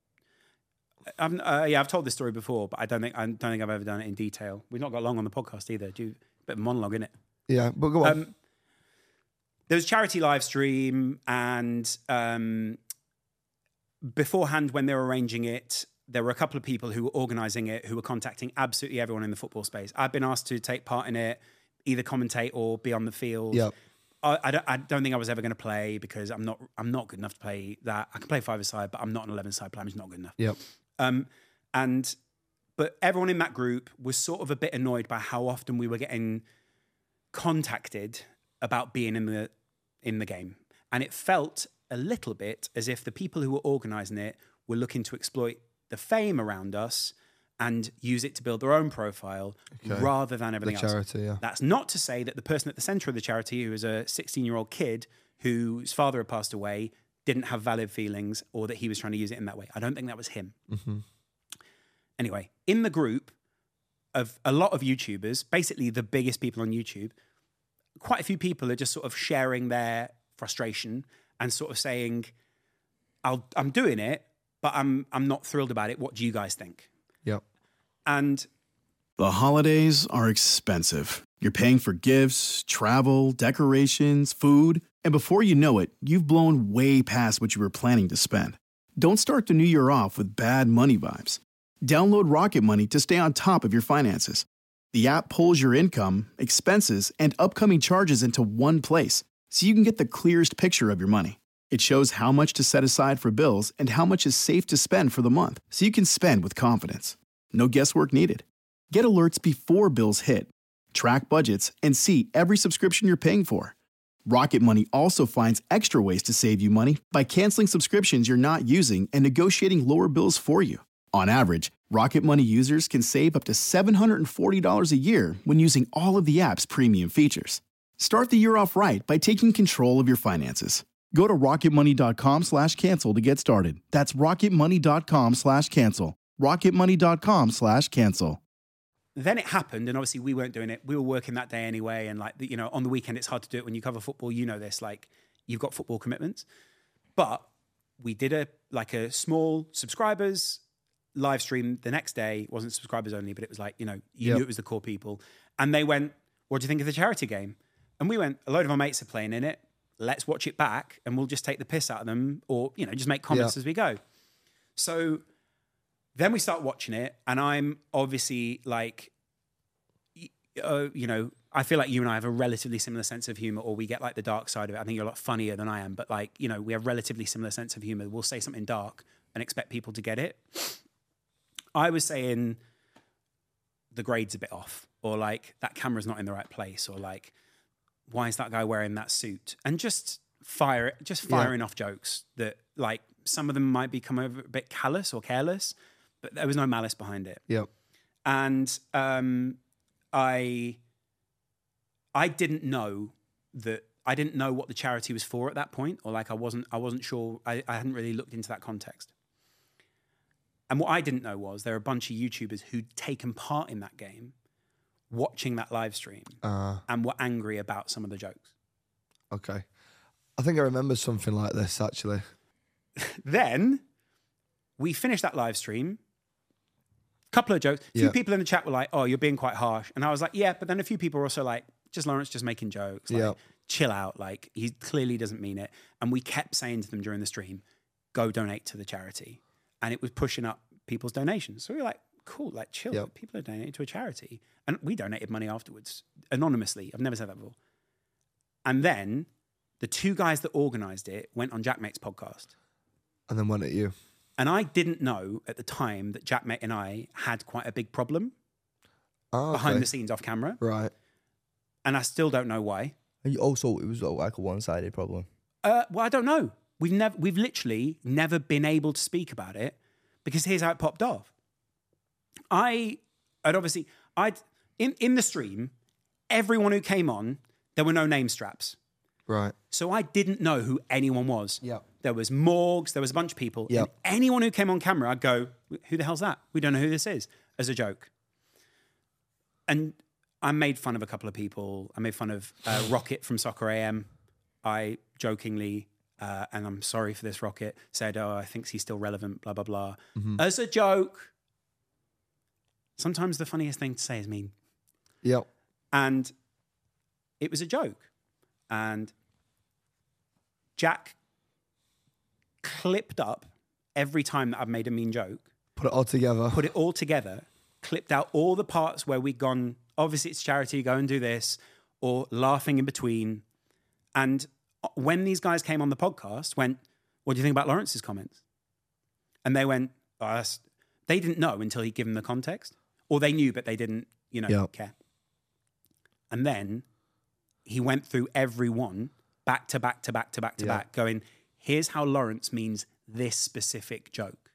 I've, uh, yeah, I've told this story before, but I don't think I don't think I've ever done it in detail. We've not got long on the podcast either. Do you, bit of monologue in it. Yeah, but go on. Um, there was a charity live stream, and um, beforehand, when they were arranging it, there were a couple of people who were organising it who were contacting absolutely everyone in the football space. I've been asked to take part in it, either commentate or be on the field. Yep. I, I, don't, I don't think I was ever going to play because I'm not I'm not good enough to play that. I can play five-a-side, but I'm not an eleven-side player. I'm just not good enough. Yep. Um, and but everyone in that group was sort of a bit annoyed by how often we were getting contacted about being in the in the game, and it felt a little bit as if the people who were organising it were looking to exploit the fame around us and use it to build their own profile Okay. rather than everything The else. charity, yeah. That's not to say that the person at the centre of the charity, who was a sixteen-year-old kid whose father had passed away, didn't have valid feelings or that he was trying to use it in that way. I don't think that was him. Mm-hmm. Anyway, in the group of a lot of YouTubers, basically the biggest people on YouTube, quite a few people are just sort of sharing their frustration and sort of saying, I'll, I'm doing it, but I'm I'm not thrilled about it. What do you guys think? Yep. And The holidays are expensive. You're paying for gifts, travel, decorations, food, and before you know it, you've blown way past what you were planning to spend. Don't start the new year off with bad money vibes. Download Rocket Money to stay on top of your finances. The app pulls your income, expenses, and upcoming charges into one place, so you can get the clearest picture of your money. It shows how much to set aside for bills and how much is safe to spend for the month, so you can spend with confidence. No guesswork needed. Get alerts before bills hit. Track budgets and see every subscription you're paying for. Rocket Money also finds extra ways to save you money by canceling subscriptions you're not using and negotiating lower bills for you. On average, Rocket Money users can save up to seven hundred forty dollars a year when using all of the app's premium features. Start the year off right by taking control of your finances. Go to rocketmoney.com slash cancel to get started. That's rocketmoney.com slash cancel. rocketmoney.com slash cancel. then it happened, and obviously we weren't doing it. We were working that day anyway, and like, you know, on the weekend it's hard to do it when you cover football. You know this, like, you've got football commitments. But we did a like a small subscribers live stream the next day. It wasn't subscribers only, but it was like, you know, you Yep. knew it was the core people. And they went, what do you think of the charity game? And we went, a load of our mates are playing in it. Let's watch it back and we'll just take the piss out of them, or, you know, just make comments Yeah. as we go. So then we start watching it, and I'm obviously like, y- uh, you know, I feel like you and I have a relatively similar sense of humor, or we get like the dark side of it. I think you're a lot funnier than I am, but like, you know, we have relatively similar sense of humor. We'll say something dark and expect people to get it. I was saying the grade's a bit off, or like that camera's not in the right place, or like, why is that guy wearing that suit? And just fire, just firing off jokes that like some of them might become over a bit callous or careless, but there was no malice behind it. Yep. And um, I, I didn't know that I didn't know what the charity was for at that point, or like I wasn't, I wasn't sure. I, I hadn't really looked into that context. And what I didn't know was there are a bunch of YouTubers who'd taken part in that game, watching that live stream, Uh, and were angry about some of the jokes. okay. I think I remember something like this, actually. Then we finished that live stream. Couple of jokes. A few Yeah. people in the chat were like, "Oh, you're being quite harsh," and I was like, "Yeah," but then a few people were also like, "Just Lawrence, just making jokes. Like, Yeah. chill out. Like, he clearly doesn't mean it." And we kept saying to them during the stream, "Go donate to the charity," and it was pushing up people's donations. So we were like, "Cool, like chill. Yep. People are donating to a charity," and we donated money afterwards anonymously. I've never said that before. And then the two guys that organised it went on Jack Mate's podcast. And then went at you. And I didn't know at the time that Jack Mate and I had quite a big problem Oh, behind okay. the scenes off camera. Right. And I still don't know why. And you- also, it was like a one-sided problem. Uh, well, I don't know. We've never, we've literally never been able to speak about it, because here's how it popped off. I, and obviously, I'd, in, in the stream, everyone who came on, there were no name straps. Right. So I didn't know who anyone was. Yep. There was Morgs, there was a bunch of people. Yep. And anyone who came on camera, I'd go, who the hell's that? We don't know who this is, as a joke. And I made fun of a couple of people. I made fun of uh, Rocket from Soccer A M. I jokingly, uh, and I'm sorry for this, Rocket, said, oh, I think he's still relevant, blah, blah, blah. Mm-hmm. As a joke. Sometimes the funniest thing to say is mean. Yep. And it was a joke. And Jack clipped up every time that I've made a mean joke. Put it all together. Put it all together. Clipped out all the parts where we'd gone, obviously it's charity, go and do this, or laughing in between. And when these guys came on the podcast, went, what do you think about Lawrence's comments? And they went, oh, that's... They didn't know until he'd given the context. Or they knew, but they didn't, you know, yep. care. And then he went through every one, back to back to back to back to yep. back, going, here's how Lawrence means this specific joke.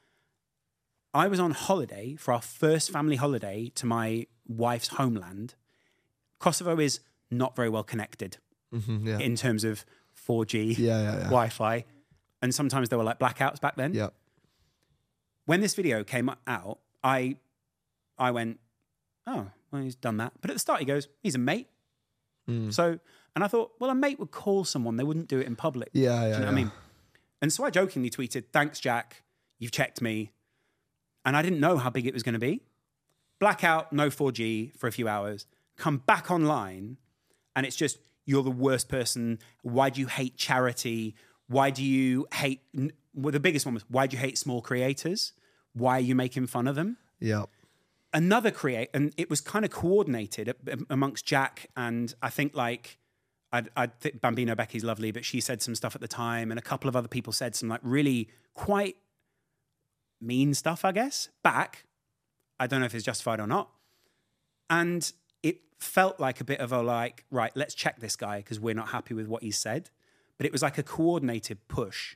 I was on holiday for our first family holiday to my wife's homeland. Kosovo is not very well connected mm-hmm, yeah. in terms of four G, yeah, yeah, yeah. Wi-Fi. And sometimes there were like blackouts back then. Yeah. When this video came out, I I went, oh, well, he's done that. But at the start, he goes, he's a mate. Mm. So, and I thought, well, a mate would call someone. They wouldn't do it in public. Yeah, yeah, do you know yeah. what I mean? And so I jokingly tweeted, thanks, Jack. You've checked me. And I didn't know how big it was going to be. Blackout, no four G for a few hours. Come back online, and it's just, you're the worst person. Why do you hate charity? Why do you hate... Well, the biggest one was, why do you hate small creators? Why are you making fun of them? Yeah. Another create, and it was kind of coordinated amongst Jack and I think like, I I think Bambino Becky's lovely, but she said some stuff at the time, and a couple of other people said some like really quite mean stuff, I guess, back. I don't know if it's justified or not. And it felt like a bit of a like, right, let's check this guy because we're not happy with what he said. But it was like a coordinated push.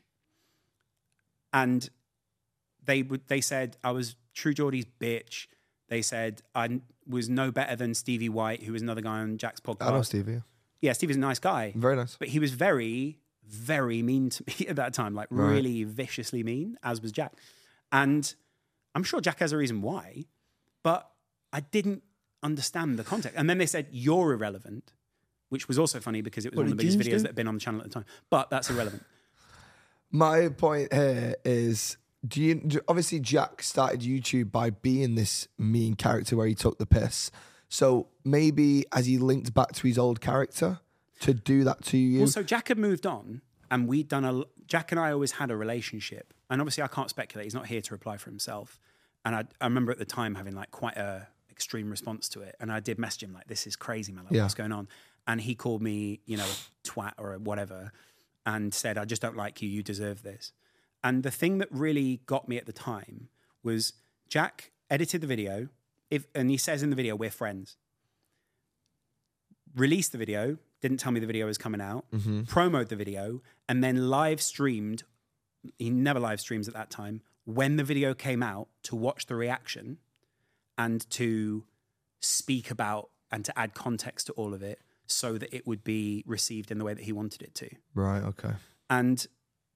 And they would they said I was True Geordie's bitch. They said I was no better than Stevie White, who was another guy on Jack's podcast. I know Stevie. Yeah, Stevie's a nice guy. Very nice. But he was very, very mean to me at that time, like Right. really viciously mean, as was Jack. And I'm sure Jack has a reason why, but I didn't understand the context. And then they said, you're irrelevant, which was also funny because it was What one of the did biggest James videos do? that had been on the channel at the time. But that's irrelevant. My point here is, do you do, obviously Jack started YouTube by being this mean character where he took the piss. So maybe has he linked back to his old character to do that to you? Well, so Jack had moved on, and we'd done a. Jack and I always had a relationship, and obviously I can't speculate. He's not here to reply for himself. And I, I remember at the time having like quite a extreme response to it, and I did message him like, "This is crazy, man. Like, Yeah. what's going on?" And he called me, you know, twat or whatever, and said, "I just don't like you. You deserve this." And the thing that really got me at the time was Jack edited the video, if, and he says in the video, we're friends. Released the video, didn't tell me the video was coming out, Mm-hmm. promoted the video, and then live streamed. He never live streams at that time. When the video came out, to watch the reaction and to speak about and to add context to all of it so that it would be received in the way that he wanted it to. Right, okay. And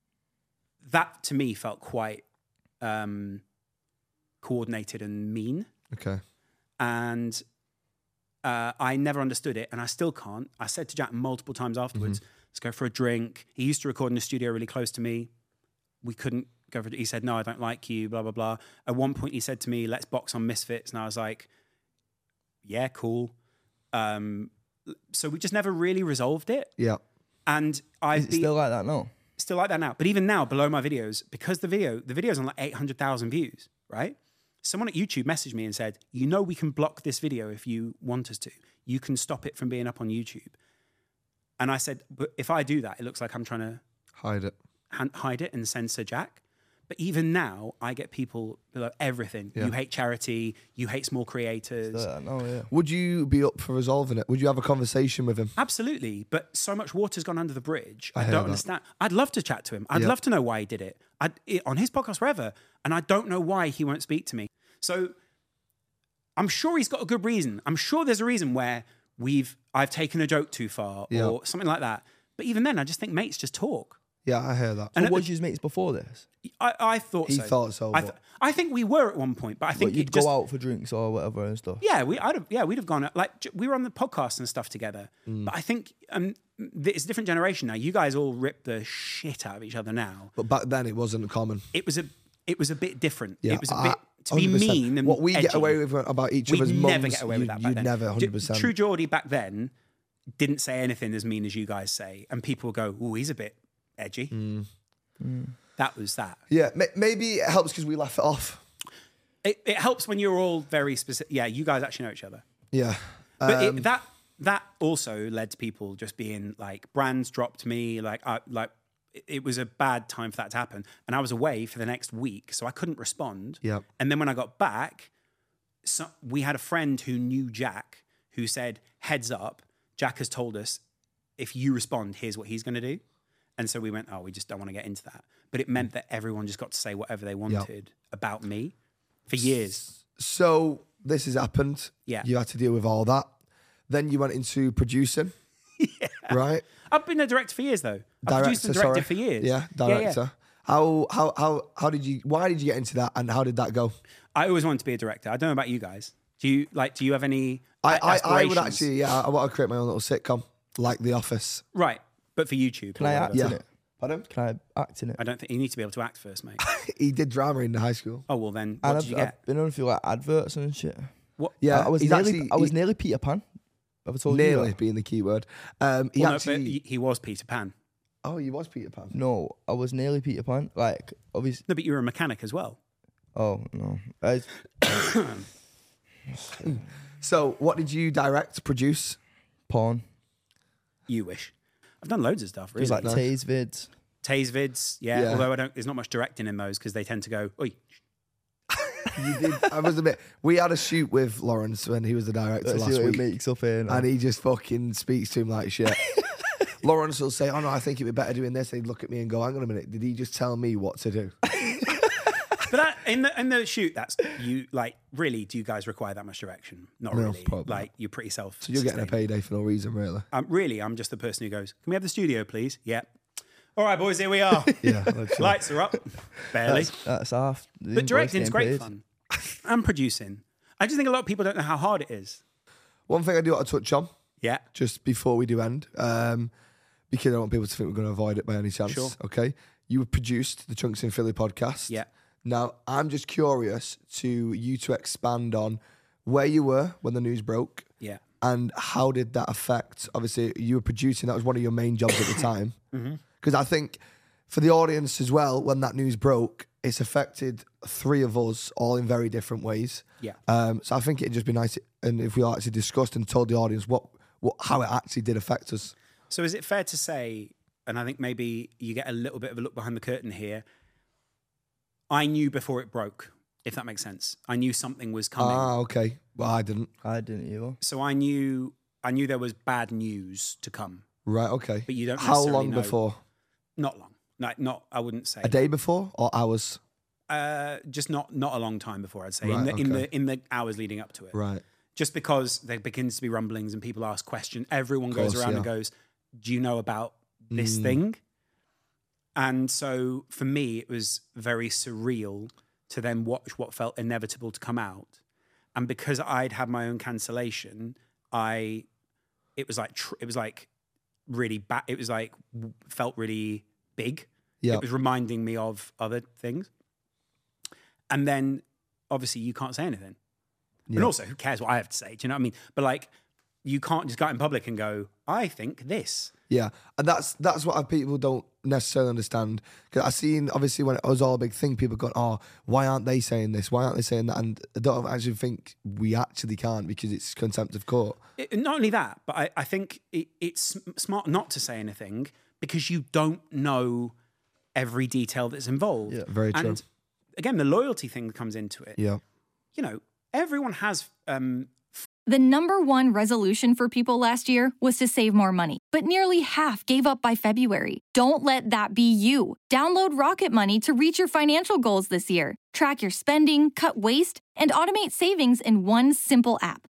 that to me felt quite um, coordinated and mean. Okay. And uh, I never understood it, and I still can't. I said to Jack multiple times afterwards, Mm-hmm. let's go for a drink. He used to record in a studio really close to me. We couldn't go for it. He said, no, I don't like you, blah, blah, blah. At one point he said to me, let's box on Misfits. And I was like, yeah, cool. Um, so we just never really resolved it. Yeah. And I Is it still like that? No. still like that now. But even now, below my videos, because the video, the video's on like eight hundred thousand views, right? Someone at YouTube messaged me and said, you know, we can block this video if you want us to. You can stop it from being up on YouTube. And I said, but if I do that, it looks like I'm trying to Hide it. han- hide it and censor Jack. But even now, I get people below everything. Yeah. You hate charity. You hate small creators. Still like that? No, yeah. Would you be up for resolving it? Would you have a conversation with him? Absolutely. But so much water's gone under the bridge. I I, hear don't that. understand. I'd love to chat to him. I'd Yeah. love to know why he did it. I'd, it. On his podcast, wherever. And I don't know why he won't speak to me. So I'm sure he's got a good reason. I'm sure there's a reason where we've I've taken a joke too far Yeah. or something like that. But even then, I just think mates just talk. Yeah, I hear that. And So at was the- you mates before this? I, I thought He so. thought so, I, but- th- I think we were at one point, but I think Like you'd it just, go out for drinks or whatever and stuff. Yeah, we I'd have, yeah we'd have gone out- like j- we were on the podcast and stuff together. Mm. But I think um, th- it's a different generation now. You guys all rip the shit out of each other now. But back then it wasn't common. It was a it was a bit different. Yeah, it was a I- bit to be one hundred percent. mean and what we edgy. get away with about each We'd other's never mums, get away with you, that back you'd then. never one hundred J- percent. True Geordie back then didn't say anything as mean as you guys say, and people would go, "Oh, he's a bit edgy." Mm. That was that. Yeah, ma- maybe it helps because we laugh it off. It, it helps when you're all very specific. Yeah, you guys actually know each other. Yeah. But Um, it, that that also led to people just being like, brands dropped me. Like, I, like it, it was a bad time for that to happen, and I was away for the next week, so I couldn't respond. Yep. And then when I got back, so, we had a friend who knew Jack, who said, "Heads up, Jack has told us if you respond, here's what he's going to do." And so we went, "Oh, we just don't want to get into that." But it meant that everyone just got to say whatever they wanted about me for years. So this has happened. Yeah. You had to deal with all that. Then you went into producing. Yeah. Right? I've been a director for years, though. I've produced and sorry. directed for years. Yeah, director. How how how how did you why did you get into that and how did that go? I always wanted to be a director. I don't know about you guys. Do you like? Do you have any? I, a- I, I would aspirations? actually yeah, I want to create my own little sitcom like The Office. Right, but for YouTube. Can or I whatever. act Yeah. in it? Pardon? Can I act in it? I don't think you need to be able to act first, mate. He did drama in high school. Oh well, then what And did I've, you get? I've been on a few like adverts and shit. What? Yeah, I, I was he's nearly, actually I was he- nearly Peter Pan. Have I told you nearly that? being the key word. Um, he Well, no, actually but he, he was Peter Pan. oh, he was Peter Pan. No, I was nearly Peter Pan. Like obviously, No, but you were a mechanic as well. oh no, I, So, what did you direct, produce? porn. You wish. I've done loads of stuff. Really. There's like Nice. Taze vids. Taze vids, yeah. Yeah. Although I don't, there's not much directing in those because they tend to go, "Oi." You did. I must admit, we had a shoot with Lawrence when he was the director Let's see last what week, he makes up here. now. and he just fucking speaks to him like shit. Lawrence will say, "Oh no, I think it'd be better doing this." And he'd look at me and go, "Hang on a minute, did he just tell me what to do?" But that, in the in the shoot, that's you. Like, really, do you guys require that much direction? Not No, really. probably Like, you're pretty self. So you're getting a payday for no reason, really. Um, really, I'm just the person who goes, "Can we have the studio, please?" Yeah. All right, boys, here we are. Yeah, literally. Lights are up. Barely. that's, that's half. the But invoice directing's getting great paid. fun. And producing. I just think a lot of people don't know how hard it is. One thing I do want to touch on Yeah. just before we do end, um, because I don't want people to think we're going to avoid it by any chance. Sure. Okay, you produced the Chunks in Philly podcast. Yeah. Now I'm just curious to you to expand on where you were when the news broke. Yeah. And how did that affect? Obviously, you were producing. That was one of your main jobs at the time. Because I think for the audience as well, when that news broke, it's affected three of us all in very different ways. Yeah. Um, so I think it'd just be nice, and if we actually discussed and told the audience what, what how it actually did affect us. So is it fair to say, and I think maybe you get a little bit of a look behind the curtain here, I knew before it broke, if that makes sense. I knew something was coming. Ah, okay. Well, I didn't. I didn't either. So I knew I knew there was bad news to come. Right. Okay. But you don't How necessarily long know. before? Not long. Like not I wouldn't say. A day before or hours? Uh, just not not a long time before, I'd say. Right, in the in okay. the in the hours leading up to it. Right. Just because there begins to be rumblings and people ask questions, everyone goes course, around yeah. and goes, "Do you know about this Mm. thing?" And so for me, it was very surreal to then watch what felt inevitable to come out. And because I'd had my own cancellation, I it was like tr- it was like really bad. It was like w- felt really big. Yeah. It was reminding me of other things. And then obviously you can't say anything. Yeah. And also, who cares what I have to say? Do you know what I mean? But like, you can't just go out in public and go, I think this. Yeah, and that's that's what I, people don't necessarily understand. Because I seen obviously when it was all a big thing, people going, "Oh, why aren't they saying this? Why aren't they saying that?" And I don't actually think we actually can't because it's contempt of court. It, not only that, but I, I think it, it's smart not to say anything because you don't know every detail that's involved. Yeah. Very true. And again, the loyalty thing comes into it. Yeah, You know, everyone has um, The number one resolution for people last year was to save more money, but nearly half gave up by February. Don't let that be you. Download Rocket Money to reach your financial goals this year. Track your spending, cut waste, and automate savings in one simple app.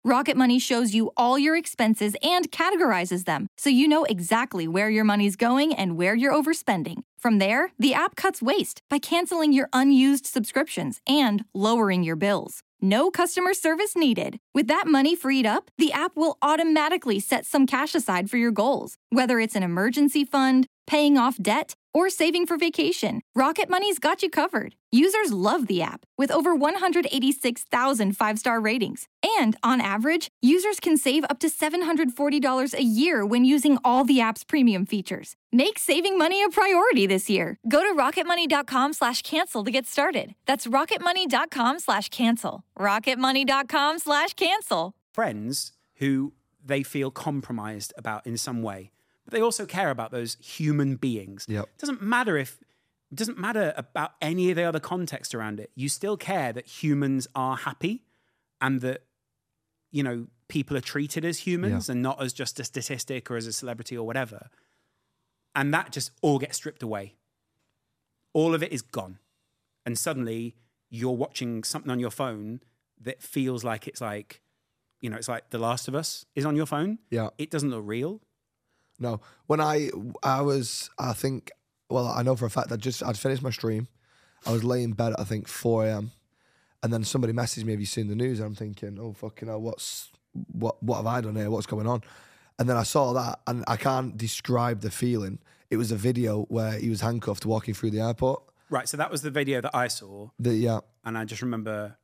Rocket Money shows you all your expenses and categorizes them, so you know exactly where your money's going and where you're overspending. From there, the app cuts waste by canceling your unused subscriptions and lowering your bills. No customer service needed. With that money freed up, the app will automatically set some cash aside for your goals. Whether it's an emergency fund, paying off debt, or saving for vacation, Rocket Money's got you covered. Users love the app, with over one hundred eighty-six thousand five-star ratings. And on average, users can save up to seven hundred forty dollars a year when using all the app's premium features. Make saving money a priority this year. Go to rocketmoney.com slash cancel to get started. That's rocketmoney.com slash cancel. rocketmoney.com slash cancel. Friends who they feel compromised about in some way, but they also care about those human beings. Yep. It doesn't matter if it doesn't matter about any of the other context around it. You still care that humans are happy and that, you know, people are treated as humans Yeah. and not as just a statistic or as a celebrity or whatever. And that just all gets stripped away. All of it is gone. And suddenly you're watching something on your phone that feels like it's like, you know, it's like The Last of Us is on your phone. Yeah. It doesn't look real. No, when I I was, I think, well, I know for a fact that just I'd finished my stream. I was laying in bed at I think four a.m. and then somebody messaged me, "Have you seen the news?" And I'm thinking, "Oh fucking hell, what's what what have I done here? What's going on?" And then I saw that, and I can't describe the feeling. It was a video where he was handcuffed walking through the airport. Right. So that was the video that I saw. The, yeah, And I just remember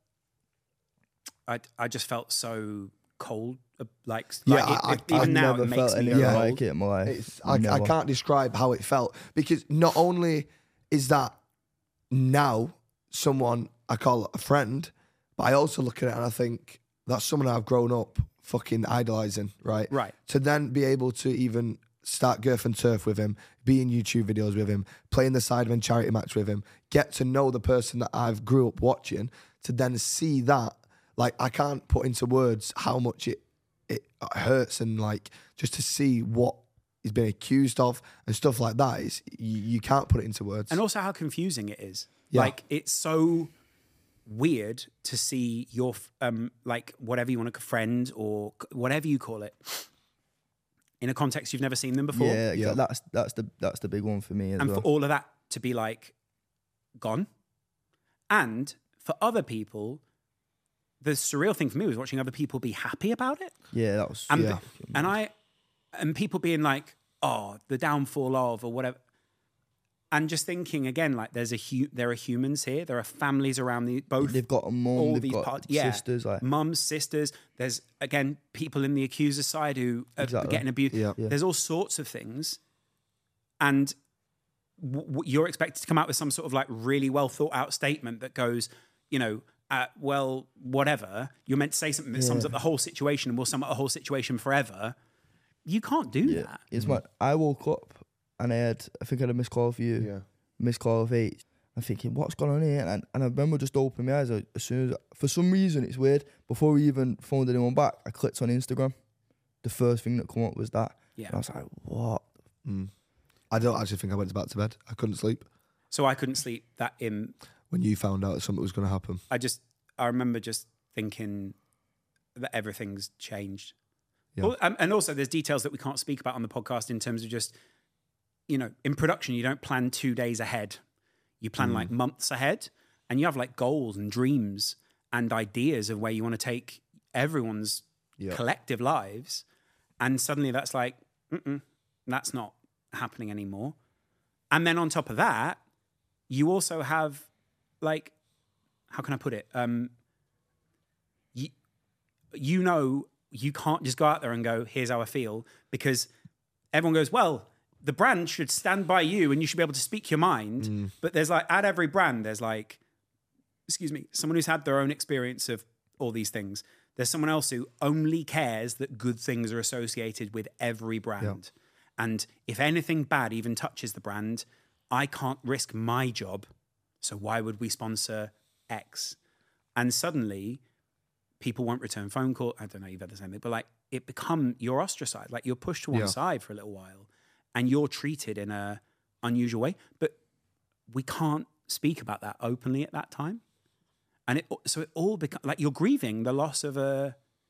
I I just felt so cold. uh, Like, Yeah, like it, I- it- I- even I've now never it felt makes me anything Yeah. like cold. it in my life. it's, I, I Never. can't describe how it felt because not only is that now someone I call a friend, but I also look at it and I think that's someone I've grown up fucking idolizing, right? Right. To then be able to even start Girth and Turf with him, be in YouTube videos with him, play in the Sidemen charity match with him, get to know the person that I've grew up watching, to then see that, like I can't put into words how much it it hurts, and like just to see what he's been accused of and stuff like that is you, you can't put it into words. And also how confusing it is. Yeah. Like, it's so weird to see your, f- um, like, whatever you want to, friend or c- whatever you call it, in a context you've never seen them before. Yeah, Yeah. that's that's the that's the big one for me as And well. for all of that to be like gone. And for other people, the surreal thing for me was watching other people be happy about it. yeah, that was And, Yeah. and I, and people being like, oh, the downfall of, or whatever. And just thinking again, like there's a hu- there are humans here. There are families around the both. They've got a mum, all they've these got parts, yeah, sisters, like mums, sisters. There's again people in the accuser side who are Exactly. getting abused. Yeah. Yeah. There's all sorts of things, and w- w- you're expected to come out with some sort of like really well thought out statement that goes, you know, uh, well, whatever. You're meant to say something that sums Yeah. up the whole situation and will sum up the whole situation forever. You can't do yeah. that. It's my. I woke up and I had, I think I had a missed call for you, yeah. missed call of eight. I'm thinking, what's going on here? And I, and I remember just opening my eyes like, as soon as, for some reason, it's weird. Before we even phoned anyone back, I clicked on Instagram. The first thing that come up was that. Yeah. And I was like, what? Mm. I don't actually think I went back to bed. I couldn't sleep So I couldn't sleep that in. when you found out something was going to happen. I just, I remember just thinking that everything's changed. Yeah. Al- And and also, there's details that we can't speak about on the podcast in terms of just, you know, in production, you don't plan two days ahead. You plan like months ahead, and you have like goals and dreams and ideas of where you want to take everyone's Yeah. collective lives. And suddenly that's like, mm-mm, that's not happening anymore. And then on top of that, you also have like, how can I put it? Um, you, you know, you can't just go out there and go, here's how I feel, because everyone goes, well, the brand should stand by you and you should be able to speak your mind. But there's like, at every brand, there's like, excuse me, someone who's had their own experience of all these things. There's someone else who only cares that good things are associated with every brand. And if anything bad even touches the brand, I can't risk my job. So why would we sponsor X? And suddenly people won't return phone call. I don't know, you've had the same thing, but like it become, you're ostracized. Like you're pushed to one Yeah. side for a little while and you're treated in a unusual way. But we can't speak about that openly at that time. And it, so it all becomes like you're grieving the loss of a,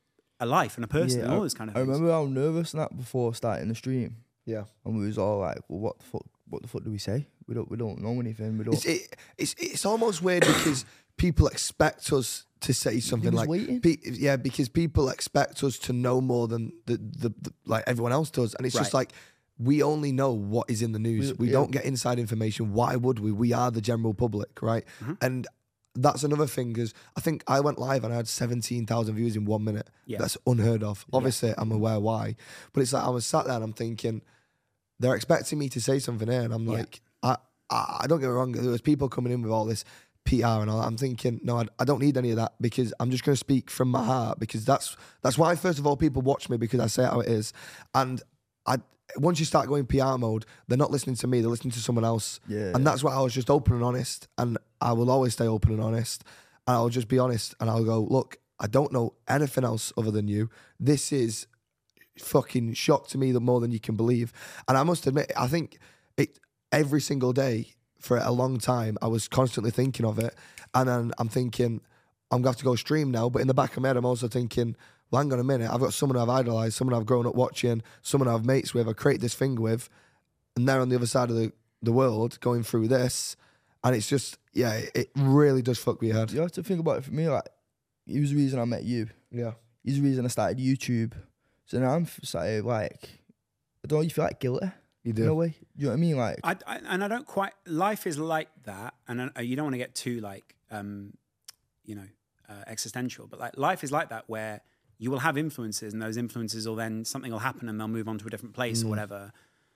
a life and a person Yeah, and all I- those kind of I things. remember how nervous and that before starting the stream, Yeah. and we was all like, "Well, what the fuck? What the fuck do we say? We don't, we don't know anything. We don't." It's, it, it's it's almost weird because people expect us to say something was like, waiting. pe- yeah, because people expect us to know more than the, the, the like everyone else does, and it's just Right. like we only know what is in the news. We- We yeah. don't get inside information. Why would we? We are the general public, right? And that's another thing because I think I went live and I had seventeen thousand views in one minute. Yeah. That's unheard of. Obviously, I'm aware why, but it's like I was sat there and I'm thinking they're expecting me to say something here, and I'm Yeah. like, I, I, I don't get me wrong. There was people coming in with all this P R and all that. I'm thinking, no, I, I don't need any of that because I'm just going to speak from my heart because that's that's why first of all people watch me because I say it how it is, and I once you start going P R mode, they're not listening to me, they're listening to someone else, Yeah. and that's why I was just open and honest, and I will always stay open and honest, and I'll just be honest, and I'll go, look, I don't know anything else other than you. This is fucking shock to me that more than you can believe. And I must admit, I think it every single day for a long time, I was constantly thinking of it. And then I'm thinking, I'm gonna have to go stream now. But in the back of my head, I'm also thinking, well, hang on a minute, I've got someone I've idolized, someone I've grown up watching, someone I've mates with, I create this thing with, and they're on the other side of the, the world going through this. And it's just, yeah, it, it really does fuck with your head. You have to think about it. For me, like, he was the reason I met you. Yeah. He's the reason I started YouTube. So now I'm started like, I don't know, you feel like guilty. You do. In a way. You know what I mean? Like, I, I, and I don't quite. Life is like that, and uh, you don't want to get too like, um, you know, uh, existential. But like, life is like that, where you will have influences, and those influences will then something will happen, and they'll move on to a different place or whatever.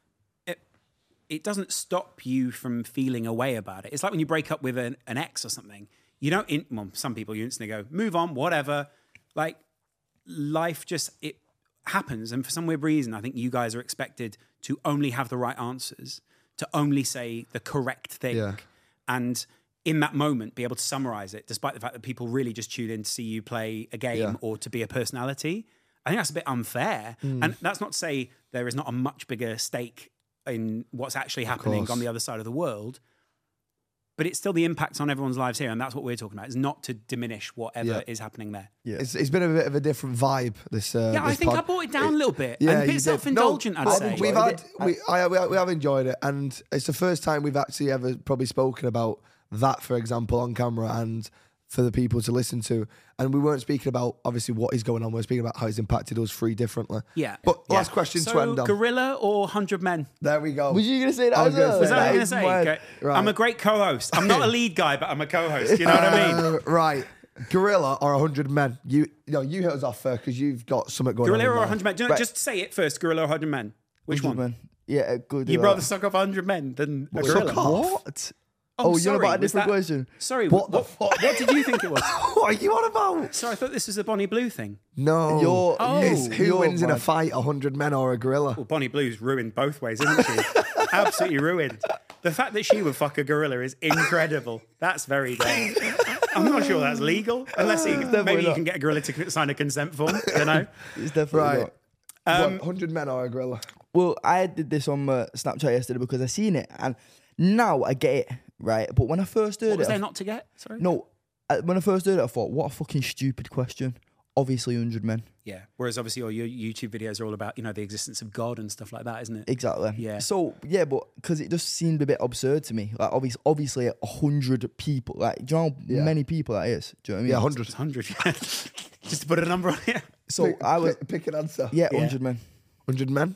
It it doesn't stop you from feeling a way about it. It's like when you break up with an, an ex or something. You don't. In, well, some people you instantly go, move on, whatever. Like, life just it happens, and for some weird reason, I think you guys are expected to only have the right answers, to only say the correct thing, Yeah. and in that moment be able to summarize it, despite the fact that people really just tune in to see you play a game Yeah. or to be a personality. I think that's a bit unfair, and that's not to say there is not a much bigger stake in what's actually happening course. on the other side of the world. But it's still the impact on everyone's lives here, and that's what we're talking about. Is not to diminish whatever Yeah. is happening there. yeah. It's, it's been a bit of a different vibe. This, uh, Yeah, I this think pod. I brought it down a little bit. Yeah, and a you bit did. self-indulgent, No, I'd but say. We've Enjoyed had, it. we, I, we, we have enjoyed it, and it's the first time we've actually ever probably spoken about that, for example, on camera and for the people to listen to. And we weren't speaking about obviously what is going on. We're speaking about how it's impacted us three differently. Yeah. But Yeah. last question so, to end on. Gorilla or one hundred Men? There we go. Was you going to say that I was as gonna well? say Was that what that you were going to is say? mad. Okay. Right. I'm a great co-host. I'm not a lead guy, but I'm a co-host. You know what I mean? Uh, right. Gorilla or one hundred men? You, you know, you hit us off first because you've got something going Gorilla on. or in one there. hundred Men? Do you know, Right. just say it first. Gorilla or one hundred Men? Which one? Man. Yeah, good. You'd uh, rather suck off one hundred men than a What, gorilla? suck off? What? Oh, Oh, you're sorry, about a was different that- question. Sorry, What what, the what, what did you think it was? What are you on about? Sorry, I thought this was a Bonnie Blue thing. No. You're- Oh. It's who you're wins in a mad. fight, one hundred men or a gorilla? Well, Bonnie Blue's ruined both ways, isn't she? Absolutely ruined. The fact that she would fuck a gorilla is incredible. That's very dare. I'm not sure that's legal, unless he, maybe you not. can get a gorilla to sign a consent form. I don't know. It's definitely Right. not. Um, What, one hundred men or a gorilla? Well, I did this on my Snapchat yesterday because I seen it, and now I get it, right? But when I first heard What was it, I there not to get? Sorry. no, I, when I first heard it, I thought, what a fucking stupid question. Obviously, one hundred men. Yeah. Whereas obviously all your YouTube videos are all about, you know, the existence of God and stuff like that, isn't it? Exactly. Yeah. So yeah, but because it just seemed a bit absurd to me. Like obviously, obviously, a hundred people. Like, do you know how Yeah. many people that is? Do you know what I mean? Yeah, one hundred. It's one hundred. Yeah. Just to put a number on it. So pick, I was, pick, pick an answer. yeah, Yeah. one hundred men. one hundred men?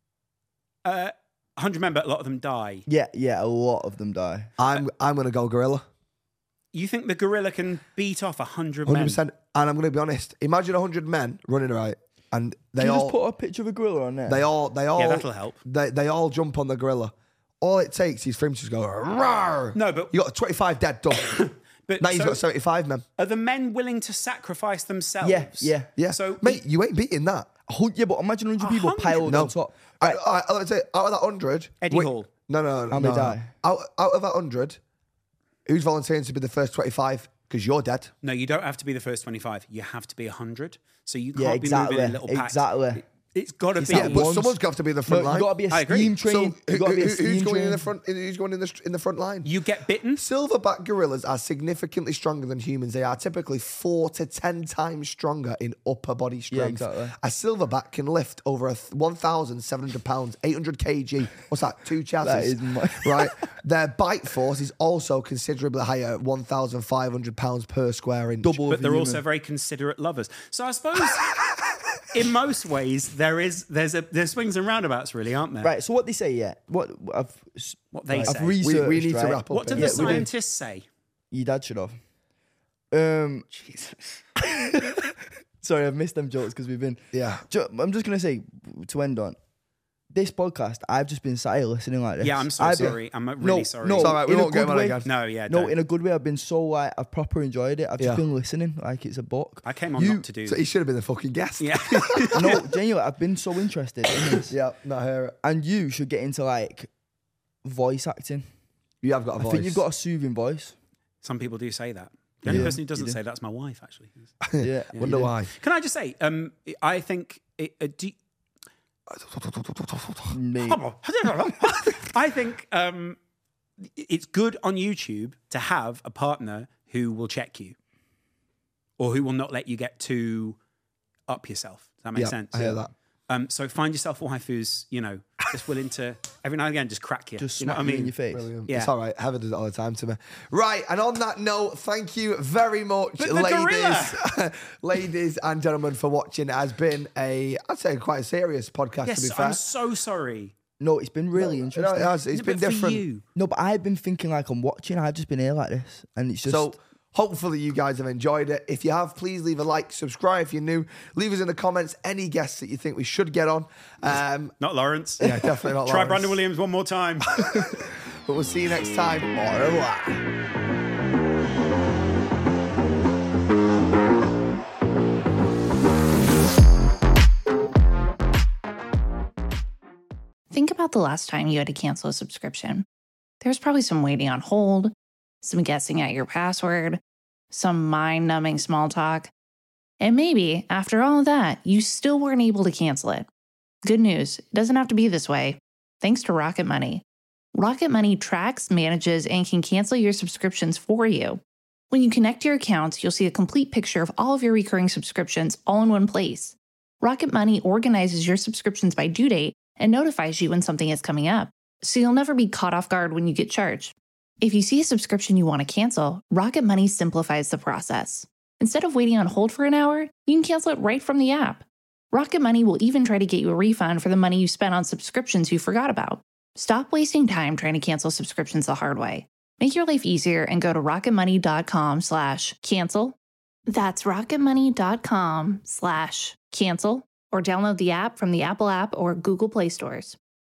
Uh, one hundred men, but a lot of them die. Yeah, yeah, a lot of them die. I'm I'm going to go gorilla. You think the gorilla can beat off one hundred one hundred men? percent. And I'm going to be honest. Imagine one hundred men running right, and they Can you all just put a picture of a gorilla on there? they all they all Yeah, that'll help. They they all jump on the gorilla. All it takes is for him to just go Rawr! No, but- you got twenty-five dead done. But Now you've so got seventy-five men. are the men willing to sacrifice themselves? Yeah, yeah. Yeah, So mate, you ain't beating that. A hun- yeah, but imagine one hundred A people hundred? piled No. on top. I, I, I, let's say out of that hundred, Eddie wait, Hall. No, no, no. How many no. die? Out, out of that hundred, who's volunteering to be the first twenty-five? Because you're dead. No, you don't have to be the first twenty-five. You have to be one hundred. So you can't Yeah, be exactly, moving in little packs. exactly. It's got to It's be. that Yeah, but once- someone's got to be in the No, front you line. got to be a I agree. steam So train. who- You got to be a who- steam who's going train. in the front? Who's going in the in the front line? You get bitten. Silverback gorillas are significantly stronger than humans. They are typically four to ten times stronger in upper body strength. exactly. A silverback can lift over a th- one thousand seven hundred pounds, eight hundred kilograms. What's that? Two chassis. That is my- right. Their bite force is also considerably higher, at one thousand five hundred pounds per square inch. Double But of they're human. also very considerate lovers. So I suppose, in most ways, there is there's a there's swings and roundabouts, really, aren't there? Right, so what they say, yeah. What I've What they I've say. We, researched, we need to right? wrap up. What do here. the Yeah, we do. scientists say? Your dad should have. Um, Jesus. sorry, I've missed them jokes because we've been. Yeah. Ju- I'm just gonna say to end on this podcast. I've just been sat here listening like this. Yeah, I'm so I've been- sorry. I'm really no, sorry. No, It's all right, we in a won't get good him on way. again. No, yeah, No, don't. in a good way. I've been so like I've proper enjoyed it. I've just Yeah. been listening like it's a book. I came on You- not to do. So he should have been the fucking guest. yeah. no, genuinely, I've been so interested in this. Yeah, not hear it. And you should get into like voice acting. You have got a I voice. think you've got a soothing voice. Some people do say that. The only Yeah, person who doesn't you do. say that's my wife, actually. Yeah, Wonder you do. why. Can I just say, um, I think it, uh, do, Mate. I think um, it's good on YouTube to have a partner who will check you or who will not let you get too up yourself. Does that make Yeah, sense? I hear that. Um, so find yourself a wife who's, you know, just willing to, every now and again, just crack you. Just you know smack what I you mean? in your face. Brilliant. Yeah. It's all right. Heather does it all the time to me. Right, and on that note, thank you very much, The- the ladies, ladies and gentlemen, for watching. It has been a, I'd say, quite a serious podcast. to be Yes, fair, I'm so sorry. No, it's been really No, interesting. it has. It's No, been but for different. you. No, but I've been thinking like I'm watching. I've just been here like this, and it's just So hopefully you guys have enjoyed it. If you have, please leave a like, subscribe if you're new. Leave us in the comments any guests that you think we should get on. Um, Not Lawrence. yeah, definitely not. Try Lawrence. Brandon Williams one more time. But we'll see you next time. Au revoir. Think about the last time you had to cancel a subscription. There's probably some waiting on hold, some guessing at your password, some mind numbing small talk. And maybe, after all of that, you still weren't able to cancel it. Good news, it doesn't have to be this way. Thanks to Rocket Money. Rocket Money tracks, manages, and can cancel your subscriptions for you. When you connect your accounts, you'll see a complete picture of all of your recurring subscriptions all in one place. Rocket Money organizes your subscriptions by due date and notifies you when something is coming up, so you'll never be caught off guard when you get charged. If you see a subscription you want to cancel, Rocket Money simplifies the process. Instead of waiting on hold for an hour, you can cancel it right from the app. Rocket Money will even try to get you a refund for the money you spent on subscriptions you forgot about. Stop wasting time trying to cancel subscriptions the hard way. Make your life easier and go to rocketmoney.com slash cancel. That's rocketmoney.com slash cancel, or download the app from the Apple app or Google Play stores.